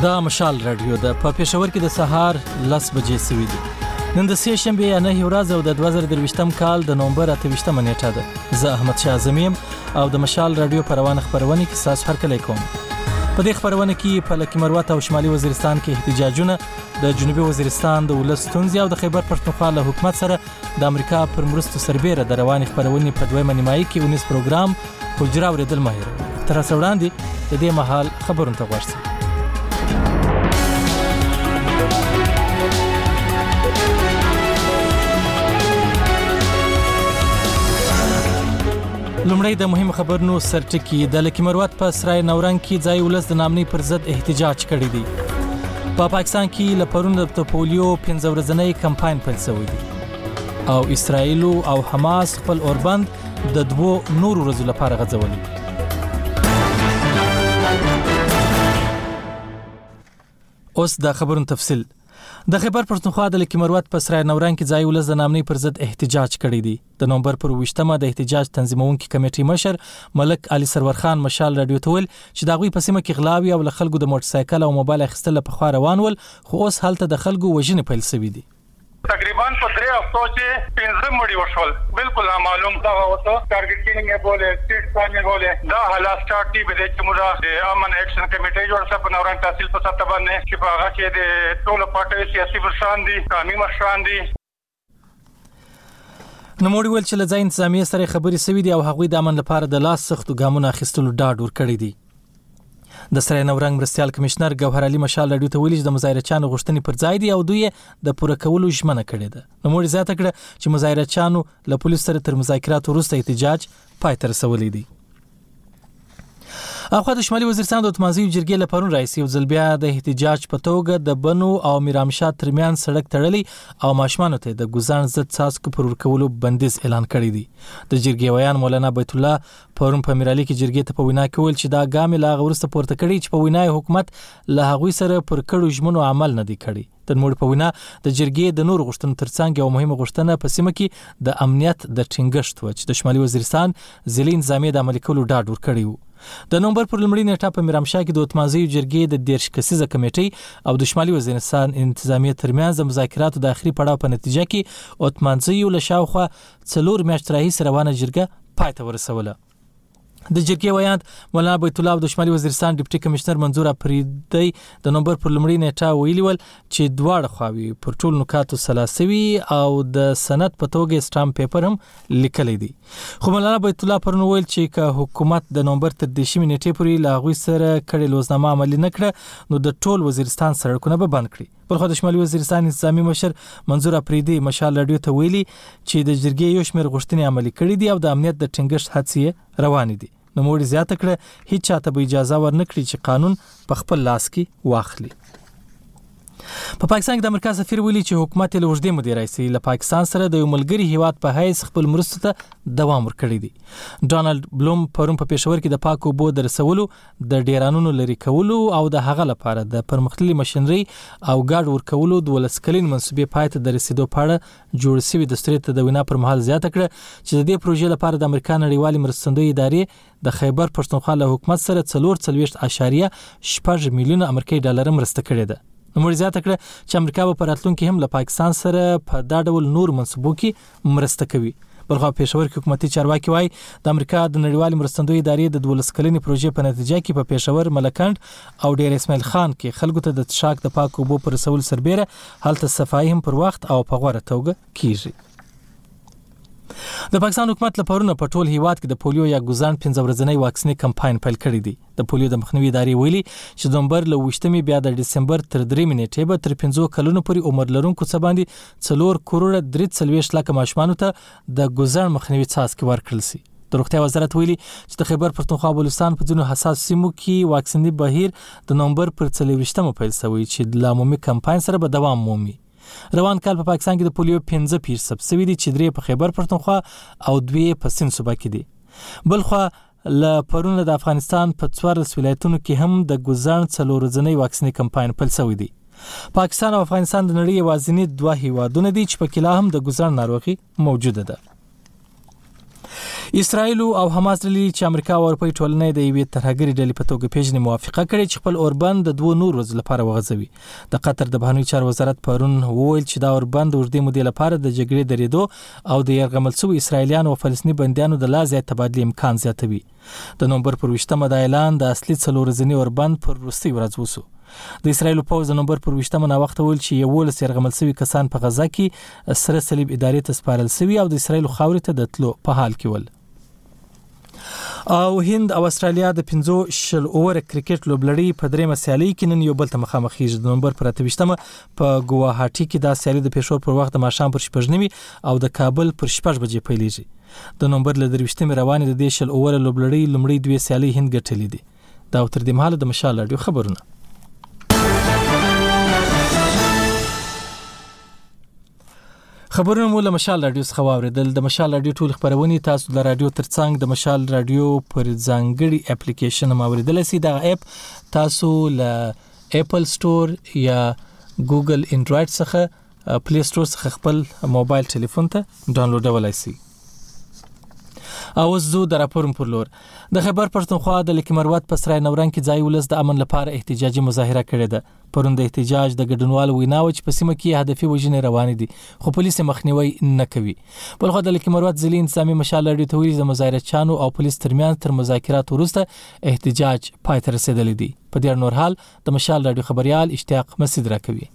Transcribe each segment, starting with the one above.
دا مشال رادیو ده په پېښور کې د سهار 10 بجې سوي دي. نن د سې شنبه نه ورځ او د 2023 کال د نومبر 28 نیټه ده. زه احمد شاه زمیم او د مشال رادیو پروانه خبرونه کې تاسو هر کله کوم. په دې خبرونه کې په لکه مروت او شمالي وزیرستان کې احتجاجونه، د جنوبي وزیرستان د ولس ستونزې او د خیبر پښتونخوا له حکومت سره د امریکا پر مرستو سربېره د رواني خبرونه په دویمه نیمایي کې ونیس پروګرام حجره اوریدل ماهر. تر څو وړاندې د دې مهال خبرونه ته ورسېږو. لومړی د مهم خبرونو سرټکی. د لکه مروت په سرای نورنګ کې ځای ولس د نامنۍ پر ضد احتجاج کړی دی. په پاکستان کې لپرون د پولیو 15 ورځنی کمپاین پیل شوی دی او اسرائیل او حماس خپل اوربند د 2 نور ورځو لپاره غځولي. اوس د خبرونو تفصیل. د خیبر پښتونخوا د لکه مروت په سرای نورنګ کې ځای ولس د نامنۍ پر ضد احتجاج کړی دی. د نومبر پر 28مه د احتجاج تنظیمونکو کمیټې مشر ملک علي سرور خان مشال رادیو ته ویل چې دا غوي په سیمه کې غلاوي او له خلکو د موټر سایکل او موبایل اخیستل په خوا روان ول، خو اوس هلته د خلکو وژنې پیل شوې دي. تقریبا په 3 هفتو کې 15 مړي وشول. بالکل معلوم دا وته ټارګټ کینګ بوله سټیټ پلان بوله دا حالات سٹارټ دی به چې موږ د امن ایکشن کمیټې جوړ څه په نوران تحصیل په ساته باندې چې په هغه کې د ټولو پارټیو سیاسي مشران دي، قانوني مشران دي. نوموړي ویل چې له ځای انتظامیه سره خبرې سوي دي او هغوی د امن لپاره د لاس سختو ګامونو اخیستلو ډاډ ورکړی دی. د سرای نورنګ مرستيال کمشنر ګوهر علي مشال رادیو ته ویل چې د مظاهرچیانو غوښتنې پر ځای دي او دوی د پوره کولو ژمنه کړې ده. نوموړي زیاته کړه چې مظاهرچیانو له پولیسو سره تر مذاکراتو وروسته احتجاج پای ته رسولی دی. اخوا د شمالي وزیرستان د اتمانزیو جرګې لپاره رئیس یو ځل بیا د احتجاج په توګه د بنو او میرامشاه ترمیان سړک تړلی او ماشومانو ته د ګزان ضد څاڅکو پر ورکولو بندیز اعلان کړی دی. د جرګې ویان مولانا بیت الله پرون په میرالي کې جرګې ته په وینا کې ویل چې دا ګام لا غورسته پورته کړی چې په وینای حکومت له هغوی سره پر کړو ژمنو عمل نه دی کړی. د نوموړي په وینا د جرګې د نور غوښتنو ترڅنګ یو مهمه غوښتنه په سیمه کې د امنیت د ټینګښت و چې د شمالي وزیرستان ځلې نظامي د عملي کولو ډاډ ورکړی و. د نومبر پر لومړۍ نیټه په میرامشاه کې د اتمانزیو جرګې د 13 کسیزه کمیټې او د شمالي وزیرستان انتظامیه ترمنځ د مذاکراتو د اخري پړاو په نتیجه کې اتمانزیو له شاوخوا 4 میاشتې راهیسې روانه جرګه پای ته ورسوله. د جرګې ویاند مولانا بیت الله او د شمالي وزیرستان ډیپټي کمشنر منظور افریدی د نومبر پر لومړۍ نیټه ویلي ول چې دواړه خواوې پر ټول نکاتو سلاسوي او د سند په توګه سټامپ پیپر هم لیکلی دی. خو مولانا بیت الله پرون ویل چې که حکومت د نومبر تر 10 نیټې پورې له هغوی سره کړې لوزنامه عملي نه کړه نو د ټول وزیرستان سړکونه به بند کړي. بلخو د شمالي وزیرستان انتظامی مشر منظور افریدی مشال رادیو ته ویلي چې د جرګې یو شمېر غوښتنې عملي کړي دي او د امنیت د ټینګښت هڅې روانې دي. نوموړي زیاته کړه هیڅ چاته به اجازه ورنکړي چې قانون په خپل لاس کې واخلي. په پاکستان کې د امریکا سفیر ویلي چې حکومت له وژدې مودې راځي له پاکستان سره د یو ملګری هیواد په حیث خپل مرستو ته دوام ورکړی دی. ډونالد بلوم پرون په پېښور کې د پاکو اوبو د رسولو، د ډیرانونو لري کولو او د هغه لپاره د پرمختللي ماشينري او ګاډ ورکولو د ولسکلین منسوبې پای ته د رسیدو په اړه جوړ شوی دستور ته د وینا پر مهال زیاته کړه چې د دې پروژې لپاره د امریکا نړیوالې مرستندوی ادارې د خیبر پښتونخوا له حکومت سره 4.8 میلیون امریکایي ډالر مرسته کړې ده. نوموړي زیاته کړه چې امریکا به په راتلونکي هم له پاکستان سره په دا ډول نور منصوبو کې مرسته کوي. بلخو پېښور کې حکومتي چارواکي وایي د امریکا د نړیوالې مرستندوی ادارې د 12 کلنې پروژې په نتیجه کې په پېښور، ملکند او ډیر اسماعیل خان کې خلکو ته د تشاک د پاکو اوبو پر رسول سربېره هلته صفایي هم پر وخت او په غوره توګه کیږي. د پاکستان حکومت لپاره په ټول هیواد کې د پولیو یا ګزان 15 ورځنی واکسینې کمپاین پیل کړی دی. د پولیو د مخنیوي ادارې ویلي چې د نومبر له 28مې بیا د دسمبر تر 3 نیټې به تر 15 کلونو پورې عمر لرونکو څخه باندې 4 کروڑ 43 لک ماشومانو ته د ګزان مخنیوي څاڅکي ورکړل شي. د روغتیا وزارت ویلي چې د خیبر پښتونخوا بلوچستان په ځینو حساس سیمو کې واکسیني بهیر د نومبر پر 24مه پیل شوی چې د عمومي کمپاین سره به دوام مومي. روان کال په پاکستان کې د پولیو 15% سوي دي چې 3 په خیبر پښتونخوا او 2 په سند صوبه کې دي. بلخو ل پرون د افغانستان په 14 ولایتونو کې هم د ګزان 4 ورځنی واکسیني کمپاین پیل شوی دی. پاکستان او افغانستان د نړۍ یوازینی 2 هیوادونه دي چې په کې لا هم د ګزان ناروغي موجوده ده. اسرائیل او حماس ډلې چې امریکا او اروپای ټولنې د یوې ترهګرې ډلې په توګه پیژنې موافقه کړې چې خپل اوربند د 2 نور ورځې لپاره وغځوي. د قطر د بهرنیو چارو وزارت پرون وویل چې دا اوربند اوږدې مودې لپاره د جګړې درېدو او د یرغمل شوي اسرایلیانو او فلسطیني بندیانو د لا زیات تبادلې امکان زیاتوي. د نومبر پر 20مه د اعلان د اصلي 4 ورځني اوربند پر وروستۍ ورځ وشو. د اسرایل پوځ د نومبر پر 20مه نا وخت ویل چې 11 یرغمل شوي کسان په غزا کې سره صلیب ادارې ته سپارل شوي او د اسرایل خاورې ته د تلو په حال کې ول. او هند او استرالیا د 15 اوور کرکټ لوبلړۍ په درېمه سیالي کې نن یو بل ته مخامخ کیږي. د نومبر پر 28مه په ګواهاټي کې دا سیالي د پېښور پر وخت د ماښام پر 6:30 او د کابل پر 6 بجې پیلېږي. د نومبر ل 23مه روانې د 10 اوور لوبلړۍ لومړی دوه سیالي هند ګټلې دي. دا تر دې مهاله د مشال رادیو خبرونه. خبرونه مو له مشال رادیو څخه واوریدل. د مشال رادیو ټول خبرونه تاسو د رادیو ترڅنګ د مشال رادیو پر ځانګړي اپلیکیشن اوریدل شي. دا اپ تاسو له اپل سٹور یا ګوګل انډراید څخه پلی سٹور څخه خپل موبایل ټلیفون ته ډاونلوډولای شئ. او زو د راپورم پر لور د خبر پښتونخوا د لیک مروت په سرای نورنګ کې ځای ولس د امن لپاره احتجاجي مظاهره کړې ده. پرون د احتجاج د ګډونوالو ویناو چې په سیمه کې هدفي وژنې روان دي خو پولیس مخنیوي نه کوي. بل خو د لیک مروت ځلې انسامي مشال لري ته ویل د مظاهره چانو او پولیس ترمنځ تر مذاکرات وروسته احتجاج پای ته رسیدلی دی. په دې نور حال د مشال رادیو خبريال اشتیاق مسعود راکوي.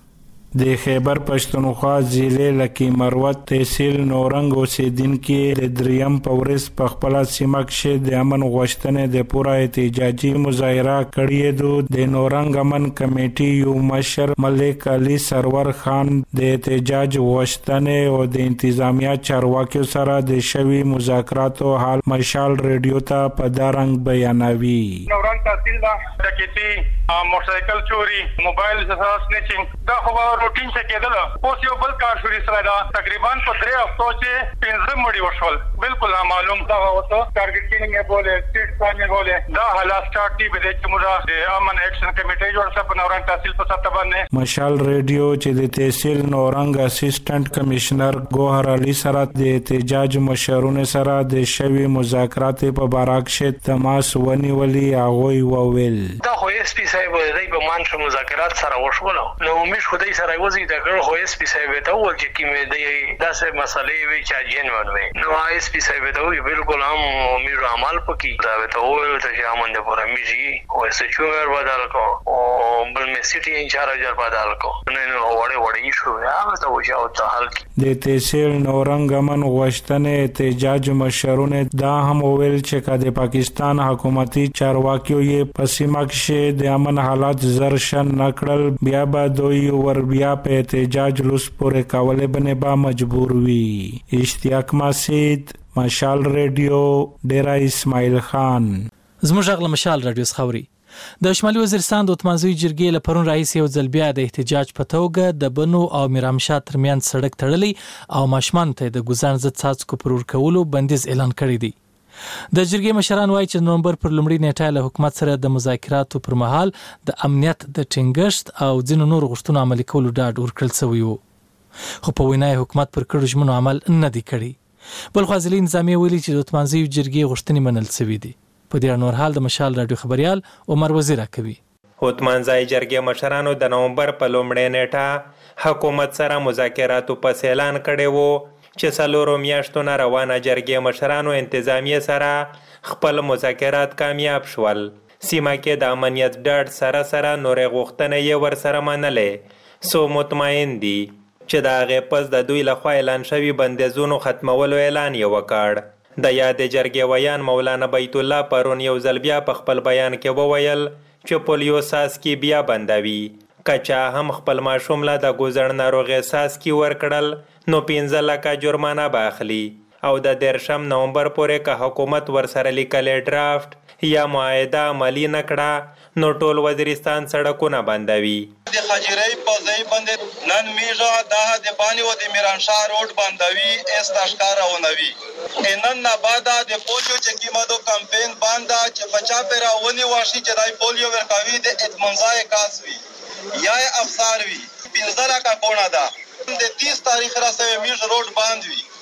د خیبر پښتونخوا ضلع لکی مروت تحصیل نورنګ اوسیدونکو د دریم پورس په خپل سیمه کې د امن غوښتنې د پوره احتجاجي مظاهره کړې. د نورنګ امن کمیټې یو مشر ملک علي سرور خان د احتجاج غوښتنې او د انتظامیه چارواکیو سره د شوي مذاکراتو حال مشال رادیو ته په دارنګ بیانوي. نورنګ تحصیل دا ډکیتی موټرسایکل چوری موبایل سره سنیچینګ دا خو روټین څه کېدل. اوس یو بل کار شوري سره دا تقریبا په 3 هفتو چې 15 مړي وشول. بالکل معلوم دا اوسه ټارګټ کینګ بوله سټیټ پلان بوله دا حالات سٹارټ دی به چې موږ د امن ایکشن کمیټې جوړ څه په نورنګ تحصیل په ساته باندې مشال رادیو چې د تحصیل نورنګ اسسټنټ کمشنر ګوهر علي سره د احتجاج مشرونه سره د شوي مذاکرات په باره کې تماس ونیولي. هغه وویل دا خو اس پی صاحب د بمانش مذاکرات سره وشول نو مش خدای سره وځي دا کړ خو اس پی صاحب ته وویل چې کیمه د داسې مسلې وی چې جنون وي نو اس پی صاحب ته وی بالکل هم میرو عمل پکې دا ته وویل چې امن د پوره میږي او اس چومر بدل کو او بل می سټي انچارج بدل کو نو وړي شو هغه ته وځو ته حل د تحصیل نورنګ امن غوښتنې احتجاج مشرونه دا هم وویل چې د پاکستان حکومتي چارواکیو یې په سیمه کې د امن حالات زرشن نکړل بیا به دوی ور بیا په احتجاج لوس پورې کولې بنه با مجبور وي. اشتیاق مسعود مشال رادیو ډیرا اسماعیل خان. زموږ غل مشال رادیو خوري. د شمالي وزیرستان د اتمانزوي جرګې له پرون رئیس یو ځل بیا د احتجاج په توګه د بنو او میرامشاه ترمنځ سړک تړلی او ماشومان ته د ګزارن ضد څاڅکو پر ورکولو بندیز اعلان کړی دی. د جرګې مشران وایي چې نومبر پر لومړۍ نیټه له حکومت سره د مذاکراتو پر مهال د امنیت د ټینګښت او ځینو نور غوښتنو عملي کولو ډاډ ورکړل شوی وو خو په وینا حکومت پر کړو ژمنو عمل نه دی کړی. بل خو ځلې نظامي ویلي چې د اتمانزوي جرګې غوښتنې منل شوې دي. په دې نور حال د مشال رادیو خبريال عمر وزیر کوي. اتمانزوي جرګې مشرانو د نومبر په لومړۍ نیټه حکومت سره مذاکراتو پس اعلان کړی وو چې څلورو میاشتو نه روانه جرګې مشرانو انتظامیه سره خپل مذاکرات کامیاب شول. سیمه کې د امنیت ډاډ سره سره نورې غوښتنې یې ورسره منلې. سو مطمئن دي چې د هغې پس د دوی لخوا اعلان شوي بندیزونو ختمولو اعلان یې وکړ. د یادې جرګې ویان مولانا بیت الله پرون یو ځل بیا په خپل بیان کې وویل چې پولیو ساسکي بیا بندوي. کچا هم خپل ماشوم له د ګوزړ ناروغۍ ساسکي ورکړل نو 15 لکه جرمانه به اخلي او د 13 نومبر پورې که حکومت ورسره لیکلې ډرافټ یا معاهده عملي نه کړه نو ټول وزیرستان سړکونه بندوي. د خجیرې په ځای باندې نن میژه د بانی او د میرانشاه روډ بندوي اس تشکار اونوي. نن نه بعد د پولیو چې کیمدو کمپاین باندې چې بچا پیرا ونی واشي چې دای پولیو ورکوي د اطمینان کاسوي یا افسر وی 15 کا کونا دا د 30 تاریخ را سره میژ روډ باندې وی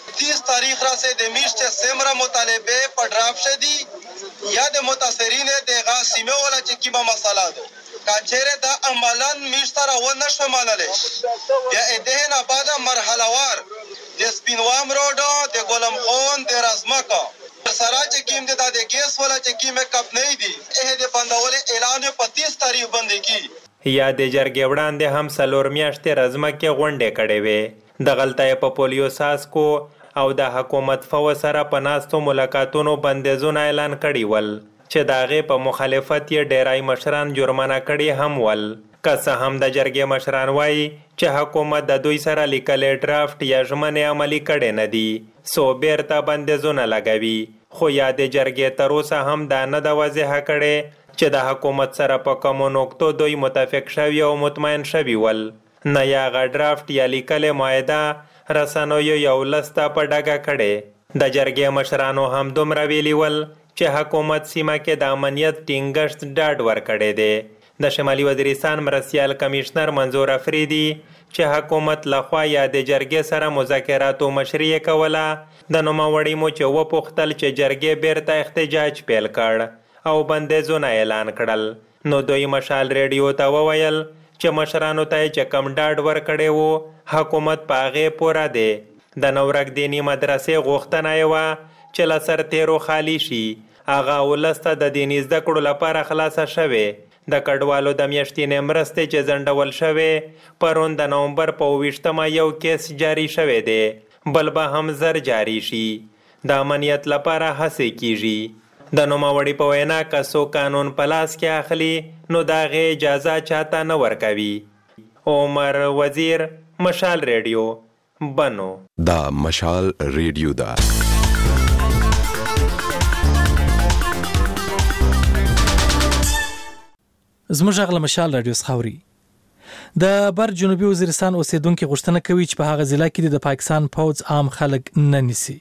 30 تاریخ را سه د میشت سمره مطالبه په ډراف شدي یا د متاثرین د غاسمه ولا چې کیما مساله ده کچره دا عملاً میشتره و نشو منلې یا ادهن بعد مرحله وار د سپینوام روډ د ګولم خون د رازمکا سره چې کیم د ګیس ولا چې کیمه کپ نه دی د بندول اعلان په 30 تاریخ باندې کی یا د جرګې وړاندې هم څلور میاشتې رزمکې غونډې کړې وې د غلطۍ په پولیو ساسکو او د حکومت فو سره په ناستو ملاقاتونو بندیزونه اعلان کړي ول چې د هغې په مخالفت یې ډیری مشران جرمانه کړي هم ول که څه هم د جرګې مشران وایي چې حکومت د دوی سره لیکلې ډرافټ یا ژمنې عملي کړې نه دي سو بیرته بندیزونه لګوي خو یا د جرګې تر اوسه هم دا نه ده واضحه کړې چې د حکومت سره په کومو نقطو دوی متفق شوي او مطمئن شوي ول نه یا هغه ډرافټ یا لیکلې معاهده رسنیو یو لسته په ډاګه کړې د جرګې مشرانو هم دومره ویلي ول چې حکومت سیمه کې د امنیت ټینګښت ډاډ ورکړی دی د شمالي وزیرستان مرستیال کمیشنر منظور افریدي چې حکومت لخوا یا د جرګې سره مذاکراتو مشري کوله د نوموړي مو چې وپوښتل چې جرګې بیرته احتجاج پیل کړ او بندیزونه اعلان کړل نو دوی مشال ریډیو ته وویل چې مشرانو ته چې کم ډاډ ورکړی و حکومت په هغې پوره دی د نورک دیني مدرسې غوښتنه یې وه چې له سرتیرو خالي شي هغه ولس ته د دیني زده کړو لپاره خلاصه شوې د کډوالو د میاشتینې مرستې چې ځنډول شوې پرون د نومبر په 28 یو کیس جاری شوی دی بل به هم زر جاری شي د امنیت لپاره هڅې کیږي د نوموړي په وینا که څوک قانون په لاس کې اخلي نو د هغې اجازه چاته نه ورکوي عمر وزیر مشال ریډیو بنو دا مشال ریډیو دا زموږ غږ له مشال رادیو څخه اوري د بر جنوبي وزیرستان اوسیدونکو غوښتنه کوي چې په هغه ضلع کې د پاکستان پوځ عام خلک نه نیسي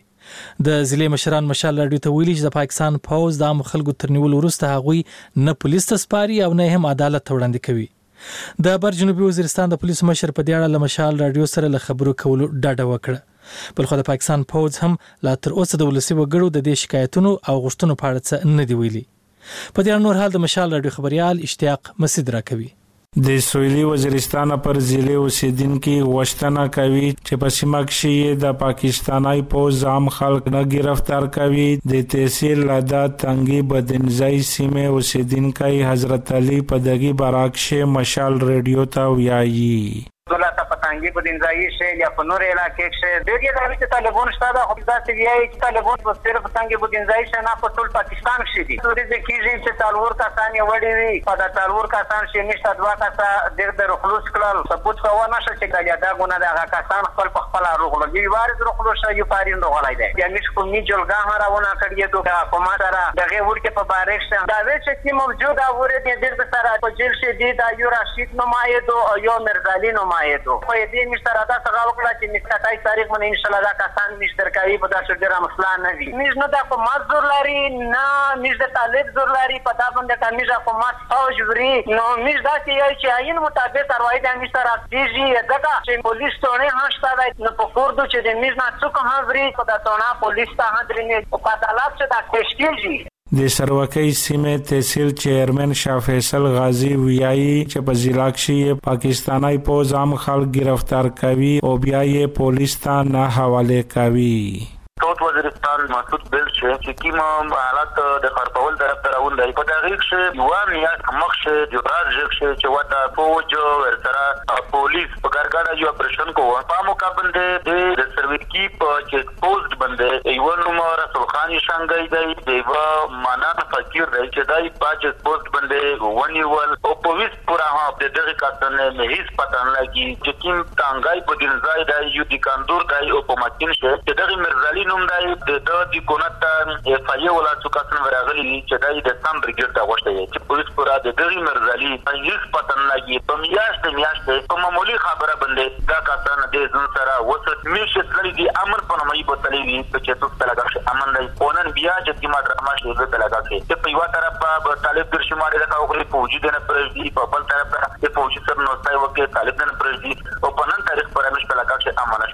د ضلع مشران مشال رادیو ته ویلي چې د پاکستان پوځ د عام خلکو تر نیولو وروسته هغوی نه پولیس ته سپاري او نه هم عدالت ته وړاندې کوي د بر جنوبي وزیرستان د پولیسو مشر په دې اړه له مشال رادیو سره له خبرو کولو ډاډه وکړه بلخو د پاکستان پوځ هم لا تر اوسه د ولسي وګړو د دې شکایتونو او غوښتنو په اړه څه نه دی ویلي په دې نور حال د مشال رادیو خبريال اشتیاق مسعود راکوي د سویلي وزیرستان پر ضلع اوسیدونکو غوښتنه کوي چې په سیمه کې د پاکستاني پوځ عام خلک نه گرفتار کوي د تحصیل لادا تنګي بدنځای سیمه اوسیدونکو حضرت علي پدګي براکشه مشال رادیو ته ویایي دولت پتانګي بدنځای شه یا په نور علاقې کې ډېر د هغه طالبان شته خو دا چې ویایي چې طالبان په صرف پتانګي بدنځای شه نه په ټول پاکستان کې دي نو د کیږي چې تالور کسان یې وړي وي په دا تالور کسان چې نشته دوا کسا د خلوص کړل ثبوت کوو نشه چې دا ګونه د هغه کسان خپل په خپل روغلي وارد روغلو شي یو پارین روغلای دی یعنی چې کومي جلګه راونه کړی دوه کومه سره دغه ورکه په بارک شه دا چې موجوده وره د دې سره په جیل شي دی دا یو راشد نمایندو او یو مرزالي نمایندو په دې مشترا دا څنګه وکړه چې نکته تاریخ باندې ان شاء الله دا کسان مشترکای په داسې ډیر مسله نه دي موږ نه دا کوم مزور لري نه موږ د طالب زور لري په دا باندې کمیږه کومه او جوړي نو موږ دا چې عین مطابق کاروایی د مشترا دیږي دغه چې پولیس ته نه هشته نو په کوردو چې د موږ نه څوک حاضرې په دا څونه پولیس ته حاضرې په عدالت چې دا تشکیل د سروکۍ سیمه تحصیل چیرمن شاه فیصل غازی ویایي چې په ضلع کې پاکستاني پوځ عام خلک گرفتار کوي او بیا یې پولیس ته نه حواله کوي ټول وزیرستان مسعود بل چې کیما حالات د خرپول طرف ته راول دی په دغه کې یو نه مخشه د راځي چې وتا فوج ورسره پولیس په ګرګاډه یو اپریشن کوو په مقابل د سروکي په چیک پوسټ باندې یو نومو رسول خان شانګای دی د مانان فقیر دی چې دای په چیک پوسټ باندې ونیول او پولیس پورا په دغه کاتنه نه هیڅ پته نه لګي چې کوم تانګای په دینځای دی یو د کاندور دی او په ماکین شه چې دغه مرزالي نوم دی د کونتا اف ای ولا څوکاسن ورغلی چې د سم بریګیډ ته غوښته چې پولیس پورا د دغه مرزالي هیڅ پته نه لګي په میاشت په معمولی خبره باندې دا کسان د ځن سره وسط میشه لري د امن په نومي بوتلې وي چې څوک تلګه امن دی پونن بیا چې ما درما شي د تلګه چې په یو طرف په طالب در شمار د کاوخري فوجي د نه پرځي په بل طرف د فوجي سره نو ځای وکي طالب نه پرځي او په نن تاریخ پر مش تلګه امن شوه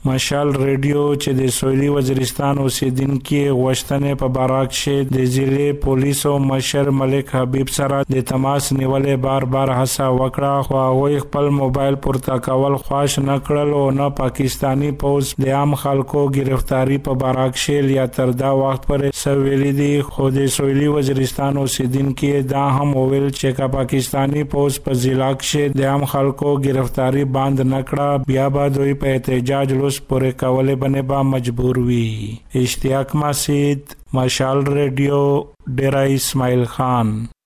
مشال ریډیو چې د سویلي وزیرستان اوسیدونکو غوښتنې په باراک شه د ضلع پولیسو مشر ملک حبیب سره د تماس نیولې بار هڅه وکړه، خو هغه خپل موبایل پورته کول خواش نه کړل او نه پاکستانی پوز د عام خلکو گرفتاری په باراک شه یا تر دا وخت پورې سویلي دي. خو د سویلي وزیرستان اوسیدونکو دا هم ویل چې پاکستانی پوز په ضلع کې د عام خلکو گرفتاری بند نه کړه بیا به دوی په احتجاج پورې کولې باندې با مجبور وي. اشتیاق مسعود، مشال ریډیو، ډیرا اسماعیل خان.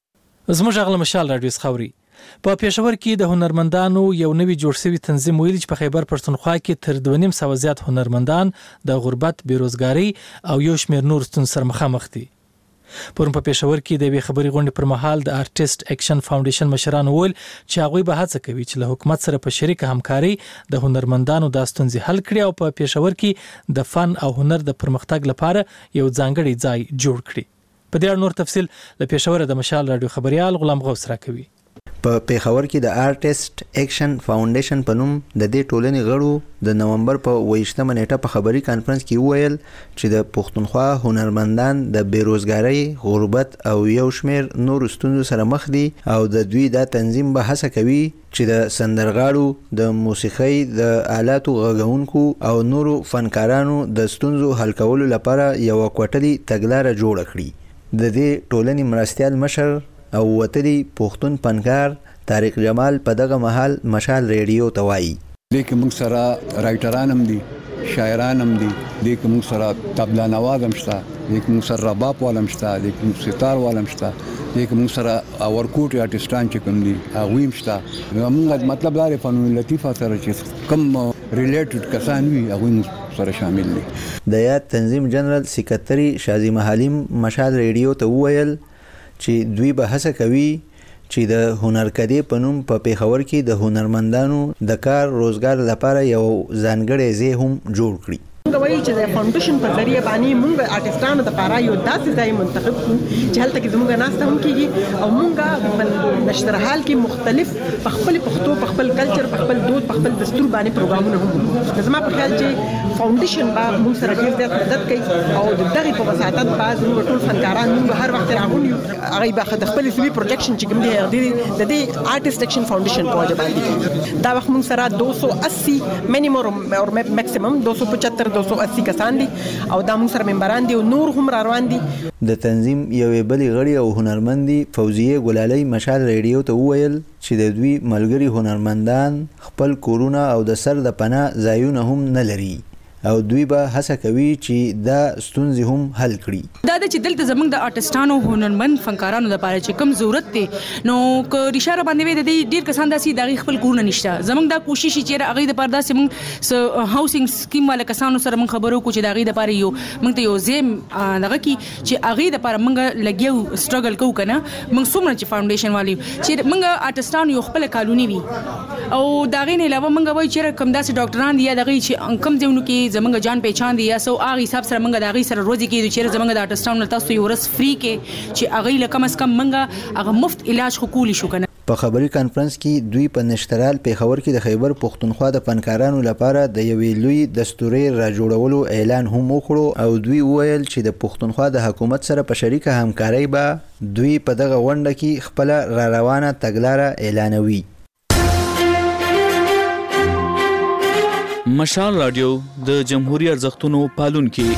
زموږ غل مشال رادیو خوري په پېښور کې د هنرمندانو یو نوی جوړ شوی تنظیم ویل چې په خیبر پښتونخوا کې تر 2.5 زیات هنرمندان د غربت، بیروزګاری او یو شمېر نور ستونزو سره مخامخ دي. پرون په پېښور کې د وی خبري غونډې پر مهال د آرټیست اکشن فاونډیشن مشران ویل چې هغه به هڅه کوي چې له حکومت سره په شریکه همکاري د هنرمندانو د ستونزې حل کړي او په پېښور کې د فن او هنر د پرمختګ لپاره یو ځانګړی ځای جوړ کړي. په دې اړه نور تفصیل له پېښور د مشال رادیو خبريال غلام غوث راکوي. په پېښور کې د آرټیست اکشن فاونډیشن په نوم د دې ټولنې غړو د نومبر په 28 نیټه په خبري کانفرنس کې وویل چې د پښتونخوا هنرمندان د بیروزګاری، غربت او یو شمېر نور ستونزو سره مخ دي او د دوی دا تنظیم به هڅه کوي چې د سندرغاړو، د موسیقۍ، د آلاتو غږونکو او نورو فنکارانو د ستونزو حل کولو لپاره یو کوټلي تګلاره جوړه کړي. د دې ټولنې مرستیال مشر او وتلی پښتون فنکار طارق جمال په دغه مهال مشال ریډیو ته وایي لیکن موږ سره رایټران هم دي، شاعران هم دي، لیکن موږ سره طبله نواز هم شته، لیکن موږ سره رباب والم شته، لیکن ستار والم شته، لیکن موږ سره اورکوټ آرټیستان چې کوم دي هغه هم شته. موږ مطلب دا فنون لطیفه سره چې کوم ریلیټډ کسان وي هغه سره شامل دي. د یاد تنظیم جنرال سکرټری شازی حلیم مشال ریډیو ته وویل چې دوی به هڅه کوي چې د هنرکدې په نوم په پېښور کې د هنرمندانو د کار روزګار لپاره یو ځانګړی ځای هم جوړ کړي. وایي چې د فاونډیشن په ذریعہ باندې موږ آرټیستانو لپاره یو داسې ځای منتخب کړو چې هلته کې زموږ ناسته هم کیږي او موږ په نشر حال کې مختلف په خپل پښتو، په خپل کلچر، په خپل دود، په خپل دستور باندې پروګرامونه هم. زما په خیال چې فاونډیشن به موږ سره ډېر زیات مدد کوي او د دغه په وساتت بعد موږ ټول فنکاران موږ هر وخت راغونی هغه به د خپل سوي پروجیکشن چې کوم دی د دې آرټیست اکشن فاونډیشن په وجه باندې دا وخت موږ سره 280 مینیمم او میکسیمم 280 کسان دي او دا موږ سره ممبران دي او نور هم روان دي. د تنظیم یوې بلې غړي او هنرمندي فوزیه ګلالۍ مشال ریډیو ته وویل چې د دوی ملګري هنرمندان خپل کورونه او د سر د پناه ځایونه هم نه لري او دوی به هڅه کوي چې دا ستونزې هم حل کړي. دا چې دلته زمونږ د آرټیستانو هنرمند فنکارانو لپاره چې کم ضرورت دی نو که اشاره باندې وي د ډیر کسان داسې د خپل کورونه نشته. زمونږ دا کوشش چې هغه د پاره داسې موږ هاوسینګ سکیم والا کسانو سره موږ خبرو کو چې د هغه لپاره یو موږ ته یو زم دغه کی چې هغه لپاره موږ لګیو سټرګل کوو کنه موږ څومره چې فاونډیشن والی چې موږ آرټیستانو یو خپل کالونی وي او دا غي نه علاوه موږ وایو چې کم داسې ډاکټران دي دغه چې کم ځونو کې زمونږ جان پہچان دی یا سو هغه حساب سره موږ د هغه سره روزي کې چې زمونږ د آرټیستانو تاسو یو ورځ فری کې چې هغه لکه کم موږ هغه مفت علاج خو کولی شو کنه. په خبري کانفرنس کې دوی په نشترال پېښور کې د خیبر پښتونخوا د فنکارانو لپاره د یوې لوی دستوري را جوړولو اعلان هم وکړو او دوی وویل چې د پښتونخوا د حکومت سره په شریکه همکاري به دوی په دغه غونډه کې خپل را روانه تګلاره اعلانوي. مشال رادیو د جمهوریت ارزښتونو پالونکي.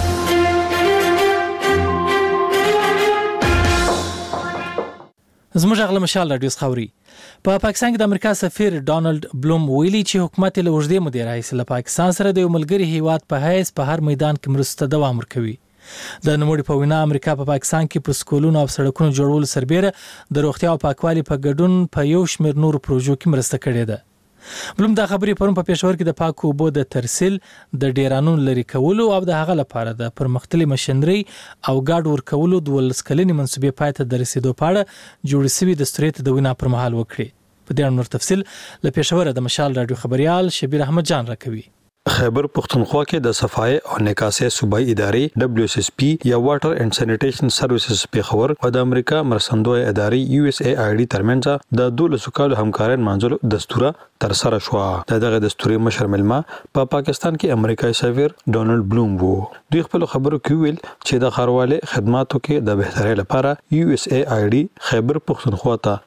زموږ غل مشال رادیو خوري په پاکستان کې د امریکا سفیر ډانلډ بلوم ویلي چې حکومت له وژدې مودې راهیسې له پاکستان سره د یو ملګري هیواد په حیث په هر میدان کې مرسته دوام ورکوي. د نوموړي په وینا امریکا په پاکستان کې پر سکولونو او سړکونو جوړولو سربېره د روغتیا او پاکوالي په ګډون په یو شمېر نورو پروژو کې مرسته کړې ده. بلوم دا خبرې پرون په پېښور کې د پاکو اوبو د ترسیل د ډیرانونو لري کولو او د هغه لپاره د پرمختللي مشنري او ګاډ ورکولو د 12 کلنې منصوبې پای ته د رسیدو په اړه جوړ شوی دستوري ته د وینا پر مهال وکړي. په دې اړه نور تفصیل له پېښور د مشال رادیو خبريال شبیر احمد جان راکوي. خیبر پختونخوا کې د صفای او نکاسې صوبایي ادارې WSSP یا واټر اینڈ سینیټیشن سروسز پېښور او د امریکا مرستندوی ادارې USAID ترمنځ د 12 کالو همکارۍ منځلو دستوره تر سره شو. دغه دستوري مشر ملما په پاکستان کې امریکایي سفیر ډونالد بلوم وو. دوی خپل خبرو کې ویل چې د خارواله خدماتو کې د بهترۍ لپاره USAID خیبر پختونخوا ته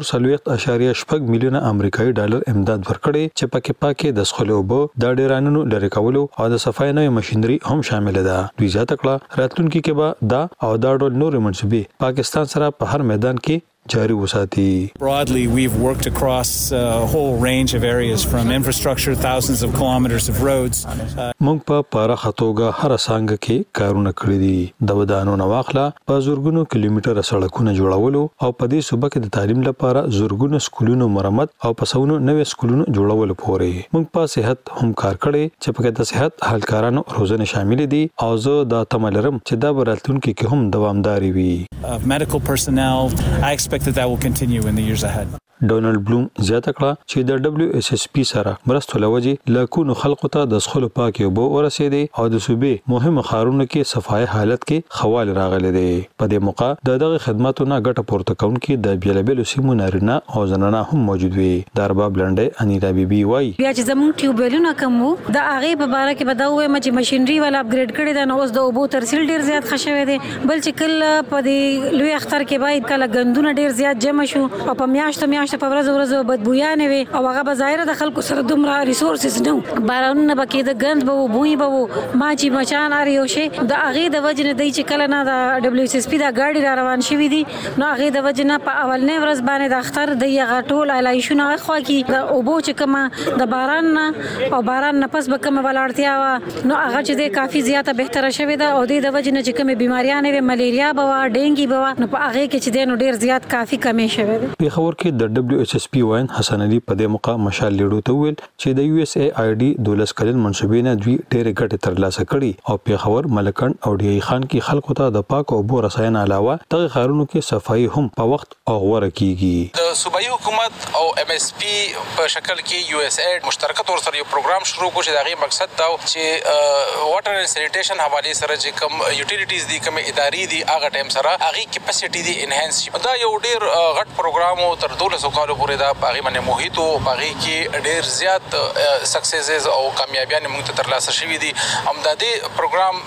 4.8 میلیونه امریکایي ډالر امداد ورکړي چې پاکه د سخلو بو د ډیرانونو لری کولو او د صفای نوې ماشينري هم شامل ده. دوی زیاته کړه راتلونکي کې به دا او دا ډول نور منصوبې پاکستان سره په هر میدان کې جاری وساتي. Broadly, we've worked across a whole range of areas from infrastructure, thousands of kilometers of roads. موږ په پراخه توګه هر څنګه کې کارونه کړی دي. د ودانو نواخله په زورګونو کیلومتره سړکونه جوړولو او په دې صوبه کې د تعلیم لپاره زورګونو سکولونو مرمت او په سونو نوې سکولونو جوړولو پورې. موږ په صحت هم کار کړی چې په د صحت حلکارانو روزنه شامل دي او زه دا تملرم چې دا براتلونکو کې هم دوامداري وي. Medical personnel, I expect that will continue in the years ahead. ډونالد بلوم زیاته کړه چې د WSSP سره مرستو لوجي لکونو خلکو ته د سخلو پاکي وبو ورسېدي او د صوبې مهمه خارونو کې صفای حالت کې خوال راغلي دي. په دې موقع دغه خدماتو نه ګټه پورته کونکي د بیلابل سیمو نارینه او زنانه هم موجود وي. درباب لنډه انیلا بیبي وای بیا چې زموږ ټیوبلونه کوم د هغه په اړه کې بداوې چې ماشينري ولا اپګریډ کړي دا نو اوس د اوبو ترسیل ډیر زیات خښوي دي. بل چې کله په دې لوی اختر کې باید کله غندونه ډیر زیات جمع شو او په میاشت په ورځ بدبویانه وي او هغه بظاهر د خلکو سره دومره ریسورسز نو بارانونه بکې د غند به بوی به ما چې مچان اړیو شي د هغه د وجنه دی چې کله نه د WSSP دا گاډي را روان شوی دي نو هغه د وجنه په اولنې ورځ باندې د اختر د یغه ټول علایشونه خو کې او بو چې کما د باران نه او باران نه پس به کوم ولړتیا نو هغه چې د کافي زیاته بهتره شوی ده او د وجنه چې کوم بیماریاں وي ملیریا به ډینګي به نو په هغه کې چې د نو ډیر زیات کافي کمې شوی ده. په خبر کې د WSSP وین حسن علي په دې موقع مشال لیډو ته ویل چې د USAID 12 کلن منصوبې نه دوی ډېر ګټه ترلاسه کړي او په خبر ملکن او ډی خان کې خلکو ته د پاک او بو رساین علاوه دغه خارونو کې صفائی هم په وخت او غوړه کیږي. د صوبایي حکومت او MSP په شکل کې USAID مشترکه تور سره یو پروګرام شروع کړ چې دغه مقصد دا چې واټر اینڈ سینیټیشن حواله سره چې کوم یوټیلیټیز دي کوم ادارې دي هغه ټیم سره هغه کیپاسټی دي انهانس شي. دا یو ډیر غټ پروګرام او تر 12 کالو پورې دا باغی باندې محیط او باغی کې ډیر زیات سکسسز او کامیابیاں موږ ته ترلاسه شوې دي. امدادي پروګرام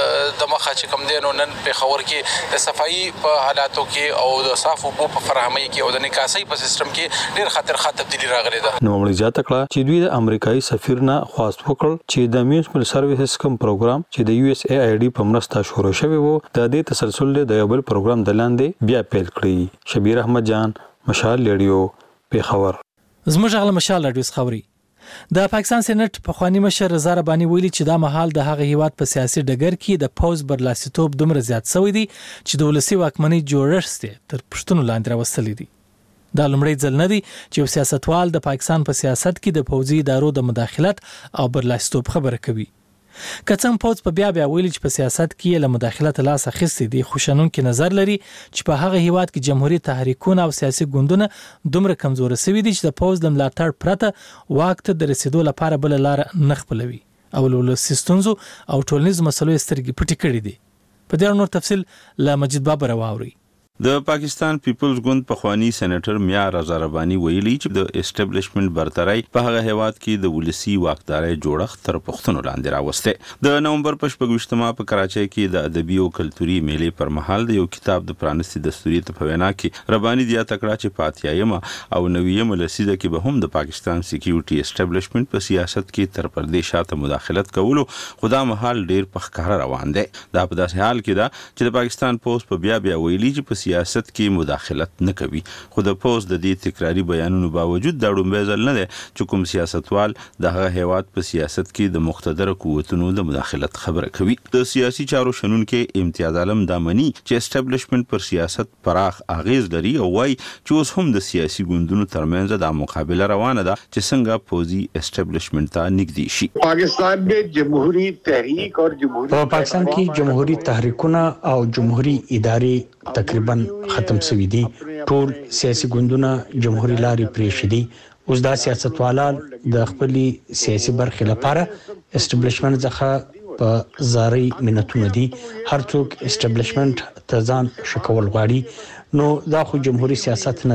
د مخه چې کوم دینو نن په خبر کې د صفائی په حالاتو کې او د صاف اوبو په فراهمۍ کې او د نکاسۍ په سیستم کې ډیر خطرخات تبدیلی راغلي ده. نو موږ زیاته کړه چې دوی د امریکایي سفیر نه خواست وکړ چې د میونسپل سرویسز کوم پروګرام چې د USAID په مرسته شروع شوی وو د دې تسلسل د یو بل پروګرام د لاندې بیا پیل کړی. شبیر احمد جان مشال لیډیو په خبر. زموږ غل مشال راډیوس خبري. د پاکستان سېنات په خواني مشر رضا رباني ویلي چې دا مهال د هغه هیواد په سیاسي ډګر کې د پوز برلاسیتوب دومره زیات شوی دی چې د ولسی واکمنۍ جوړښت تر پښتون لاندې راوستل دي. دا لومړی ځل نه دی چې یو سیاستوال د پاکستان په سیاست کې د پوځي ادارو د مداخلت او برلاسیتوب خبره کوي. کڅم پوز په بیا ویلي چې په سیاست کې له مداخلت لاس اخیستي دي خوشنون کې نظر لري چې په هغه هیواد کې جمهوریت تحریکونه او سیاسي ګوندونه دومره کمزور شوي دي چې د پوز د ملاتړ پرته واک ته د رسیدو لپاره بل لار نه خپلوي او له سیستونزو او ټولنیز مسلو سترګې پټې کړې دي. په دې نور تفصیل له مجید بابر واوري. د پاکستان پیپلز ګوند پخوانی سېنیټر میا رضا رباني ویلي چې د اسټابلیشمنت برتري په هغه هیواد کې د ولسی واکدارۍ جوړښت تر پښتنو لاندې راوسته. د نومبر په 28مه په کراچۍ کې د ادبي او کلتوري میلې پر مهال د یو کتاب د پرانستي دستوري په وینا کې رباني د تکړه چې پاتیایم او نویم لسیده کې به هم د پاکستان سکیورټي اسټابلیشمنت په سیاست کې تر پردې شاته مداخلت کولو خدا مهال ډیر په ښکار روان دی. دا په داسې حال کې دا چې د پاکستان پوسټ په بیا ویلي چې په سیاست کې مداخلت نه کوي. خو د پوز د دې تکراری بیانونو باوجود دا ډومبه ځل نه دی چې کوم سیاستوال د هغه هیواد په سیاست کې د مقتدر قوتونو د مداخلت خبره کوي. د سیاسي چارو شنونکو امتیاز عالم دامنی چې اسټابلیشمنت پر سیاست پراخ اغیز لري او وايي چې اوس هم د سیاسي ګوندونو ترمنځ د مقابله روانه ده چې څنګه پوزي اسټابلیشمنت ته نږدې شي. پاکستان में جمهوری تحریک اور جمهوری په پاکستان کې جمهوری تحریکونه او جمهوری ادارې تقریبا ختم شوي دي. ټول سیاسي ګوندونه جمهوری لارې پریښې دي. اوس دا سیاستوالان د خپل سیاسي برخې لپاره اسټابلیشمنت څخه په زاري منتونه دي. هر څوک اسټابلیشمنت ته ځان شکول غواړي. نو دا خو جمهوری سیاست نه دی.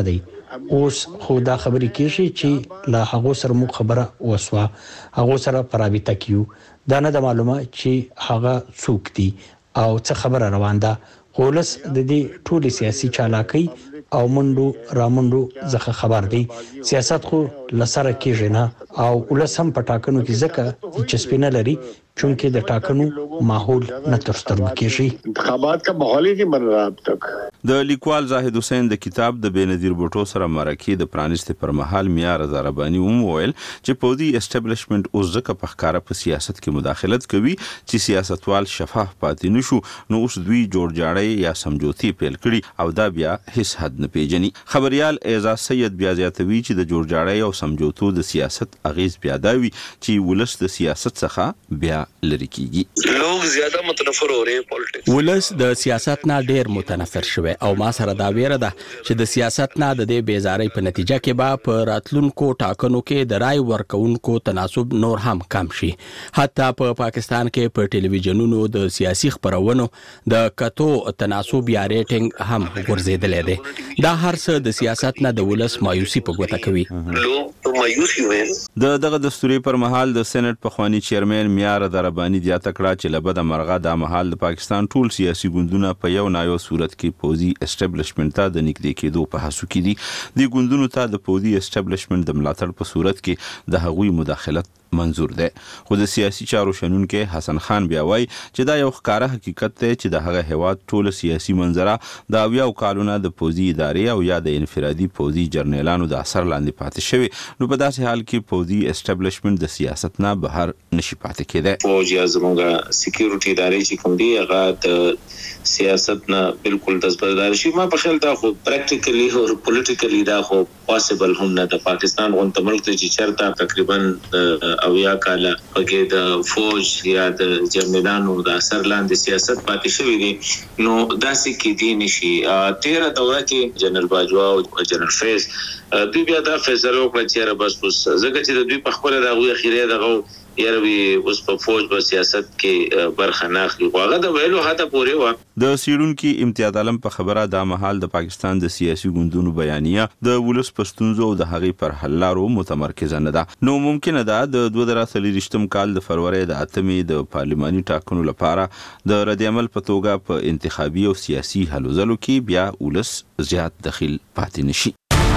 اوس خو دا خبرې کیږي چې لا هغه سره مو خبره وسوه هغه سره پرابطه کیو دا نه د معلومه چې هغه څوک دي او څه خبره روان ده ولس د دې ټولي سیاسي چالاکي او منډو رامنډو ځخه خبر دي سیاست خو لسره کیږي نه او ولس هم په ټاکنو کې ځکه چې سپینه لري چونکه د ټاکنو ماحول نه ترسترګو کیږي انتخابات کا ماحول ही बन रहा अब तक د لیکوال زاهد حسین د کتاب د بنظیر بوټو سره مرکه د پرانیست پر مهال معیار زربانی وویل چې پودي اسټابلیشمنت اوس ځکه په ښکارا په سیاست کې مداخلت کوي چې سیاستوال شفاف پاتې نشو نو اوس دوی جوړ جاړی یا سمجوتي پیل کړي او دا بیا هیڅ حد نه پیژني خبريال اعزاز سید بیا زیاتوي چې د جوړ جاړی او سمجوتو د سیاست اغیز بیا داوي چې ولس د سیاست څخه بیا لری کیږي لوگ زیاده متنفر हो रहे हैं پالیټکس ولس د سیاست نه ډیر متنفر شوی او ما سره دا ویره ده چې د سیاست نه د دې بیزارۍ په نتیجه کې به په راتلونکو ټاکنو کې د رای ورکونکو تناسب نور هم کم شي حتی په پاکستان کې په ټلویزیونونو د سیاسي خبرونو د کتو تناسب یا ریټینګ هم ورزيدلې ده دا هر څه د سیاست نه د ولس مایوسي په ګوته کوي لوگ مایوس وي دغه دستوري پر مهال د سېنات پخوانی چیرمن معیار دربانی د تکړه چې لبد مرغه د مهال د پاکستان ټول سیاسي ګوندونه په یو نایو صورت کې پوزي اسټابلیشمنت ته د نږدې کېدو په هڅو کې دي د ګوندونو ته د پوزي اسټابلیشمنت د ملاتړ په صورت کې د هغوی مداخلت منظور ده خو د سیاسي چارو شنونکو حسن خان بیا وایي چې دا یو ښکاره حقیقت دی چې د هغه هواد ټول سیاسي منظره د اویا کالونو د پوزي ادارې او یا د انفرادي پوزي جرنیلانو د اثر لاندې پاتې شوی نو په داسې حال کې پوزي اسټابلیشمنت د سیاست نه بهر نشي پاتې کېدای فوج یا زموږه سکیورټي ادارې چې کوم دي هغه د سیاست نه بالکل دزبردار شي ما په خیال دا خو پریکټیکلی او پولیټیکلی دا خو پاسبل هم نه د پاکستان غونډه ملک ته چې چرته تقریبا او یا کاله پکې د فوج یا د جرنیلانو د اثر لاندې سیاست پاتې شوی دی نو داسې کې دي نشي 13 دوره کې جنرال باجوا او جنرال فیض دوی بیا دا فیصله وکړه چې بس ځکه چې د دوی په خپل دغه اخیری دغه یاروي اوس په فوج په سیاست کې برخه نه اخلي هغه د ویلو هاته پورې و د سیرونکو امتیاز عالم په خبره د مهال د پاکستان د سیاسي ګوندونو بیانیه د ولس پښتونزو او د هغې پر حل لارو متمرکز نه ده نو ممکن ده د 2023 کال د فروری د 8مې د پارلماني ټاکنو لپاره د رد عمل په توګه په انتخابي او سیاسي هلو ځلو کې بیا ولس زیات دخیل پاتې نشي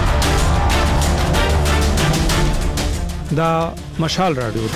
دا مشال رادیو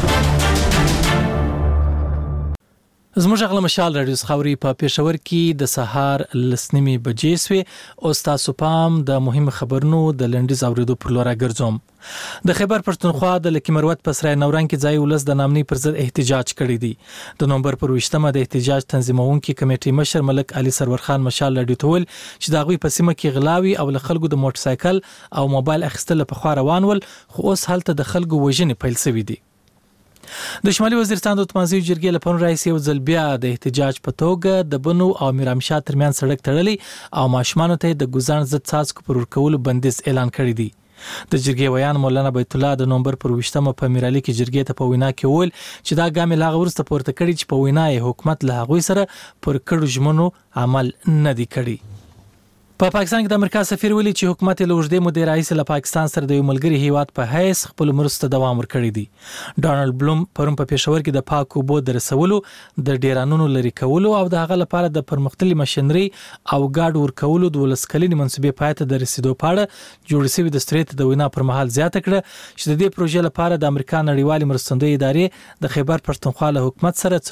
زموږ غل مشال رادیو خوري په پېښور کې د سهار لسنیمه بجې سوي او تاسو پام د مهم خبرونو د لنډیز اوریدو پر لور ګرځوم د خیبر پښتونخوا د لکی مروت په سرای نوران کې ځای ولس د نامنۍ پر ضد احتجاج کړی دی د نومبر پر 20مه د احتجاج تنظیمونکو کمیټې مشر ملک علي سرور خان مشال رادیو تول چې دا غوي په سیمه کې غلاوي او له خلکو د موټر سایکل او موبایل اخیستل په خوا روان ول خو اوس حالت د خلکو وژنې پیل شوې دي د شمالي وزیرستان د اتمانزي جرګې لپاره رئیس یو ځل بیا د احتجاج په توګه د بنو او میرامشاه ترمن سړک تړلی او ماشومان ته د ګزان ضد څاڅکو پر ورکول بندیز اعلان کړی دی د جرګې ویان مولانا بیت الله د نومبر پر 20مه په میرالي کې جرګې ته په وینا کې ویل چې دا ګام لا ورسته پورته کړی چې په وینا یې حکومت له هغوی سره پر کړو ژمنو عمل نه دی کړی په پاکستان کې د امریکا سفیر ویلي چې حکومت له وجدي مدیر رئیس له پاکستان سره د یو ملګری هیواد په حیث خپل مرسته دوام ورکړی دی ډانلډ بلوم پرون په پېښور کې د پاکو بو د رسولو د ډیرانونو لري کولو او د هغه لپاره د پرمختللي ماشينري او ګاډ ورکولو د ولسکلینی منسوبې پاتې د رسیدو پاړه جوړ شوی د ستریت د وینا پر مهال زیاته کړه چې د دې پروژې لپاره د امریکا نړیوالې مرستندوی ادارې د خیبر پښتونخوا له حکومت سره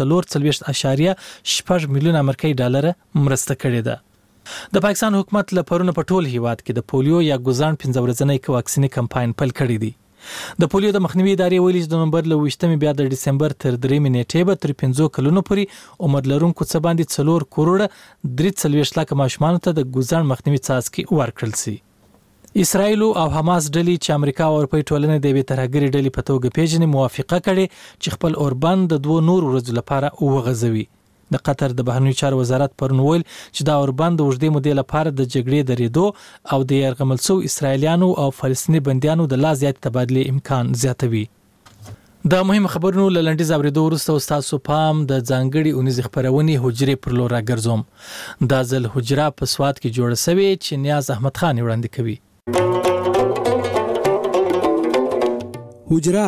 4.8 میلیون امریکایي ډالر مرسته کړې ده د پاکستان حکومت له پرونه په ټول هیواد کې د پولیو یا ګزان 15 ورځنۍ واکسینې کمپاین پیل کړی دی د پولیو د مخنیوي ادارې ویلي چې د نومبر له 20مې بیا د دسمبر تر 3 نیټې به تر 15 کلونو پورې عمر لرونکو څه باندې 4 کروڑ 3 لک ماشومان ته د ګزان مخنیوي څاڅکي ورکړل شي اسرائیل او حماس ډلې چې امریکا او اروپای ټولنې د بیترهګری ډلې په توګه پیژنې موافقه کړې چې خپل اوربند د 2 نور ورځې لپاره وغځوي د قطر د بهرنیو چارو وزارت پرون ویل چې دا اوربند د وجدي مودې لپاره د جګړې درېدو او د يرغمل شو اسرایلیانو او فلسطیني بنديانو د لا زیات تبادله امکان زیاتوي د مهم خبرونو لنډیز اوریدو وروسته تاسو پام د ځانګړي اونیز خبرونې حجرې پر لور راګرځوم دا ځل حجره په سواد کې جوړه شوې چې نیاز احمد خان وړاندې کوي حجره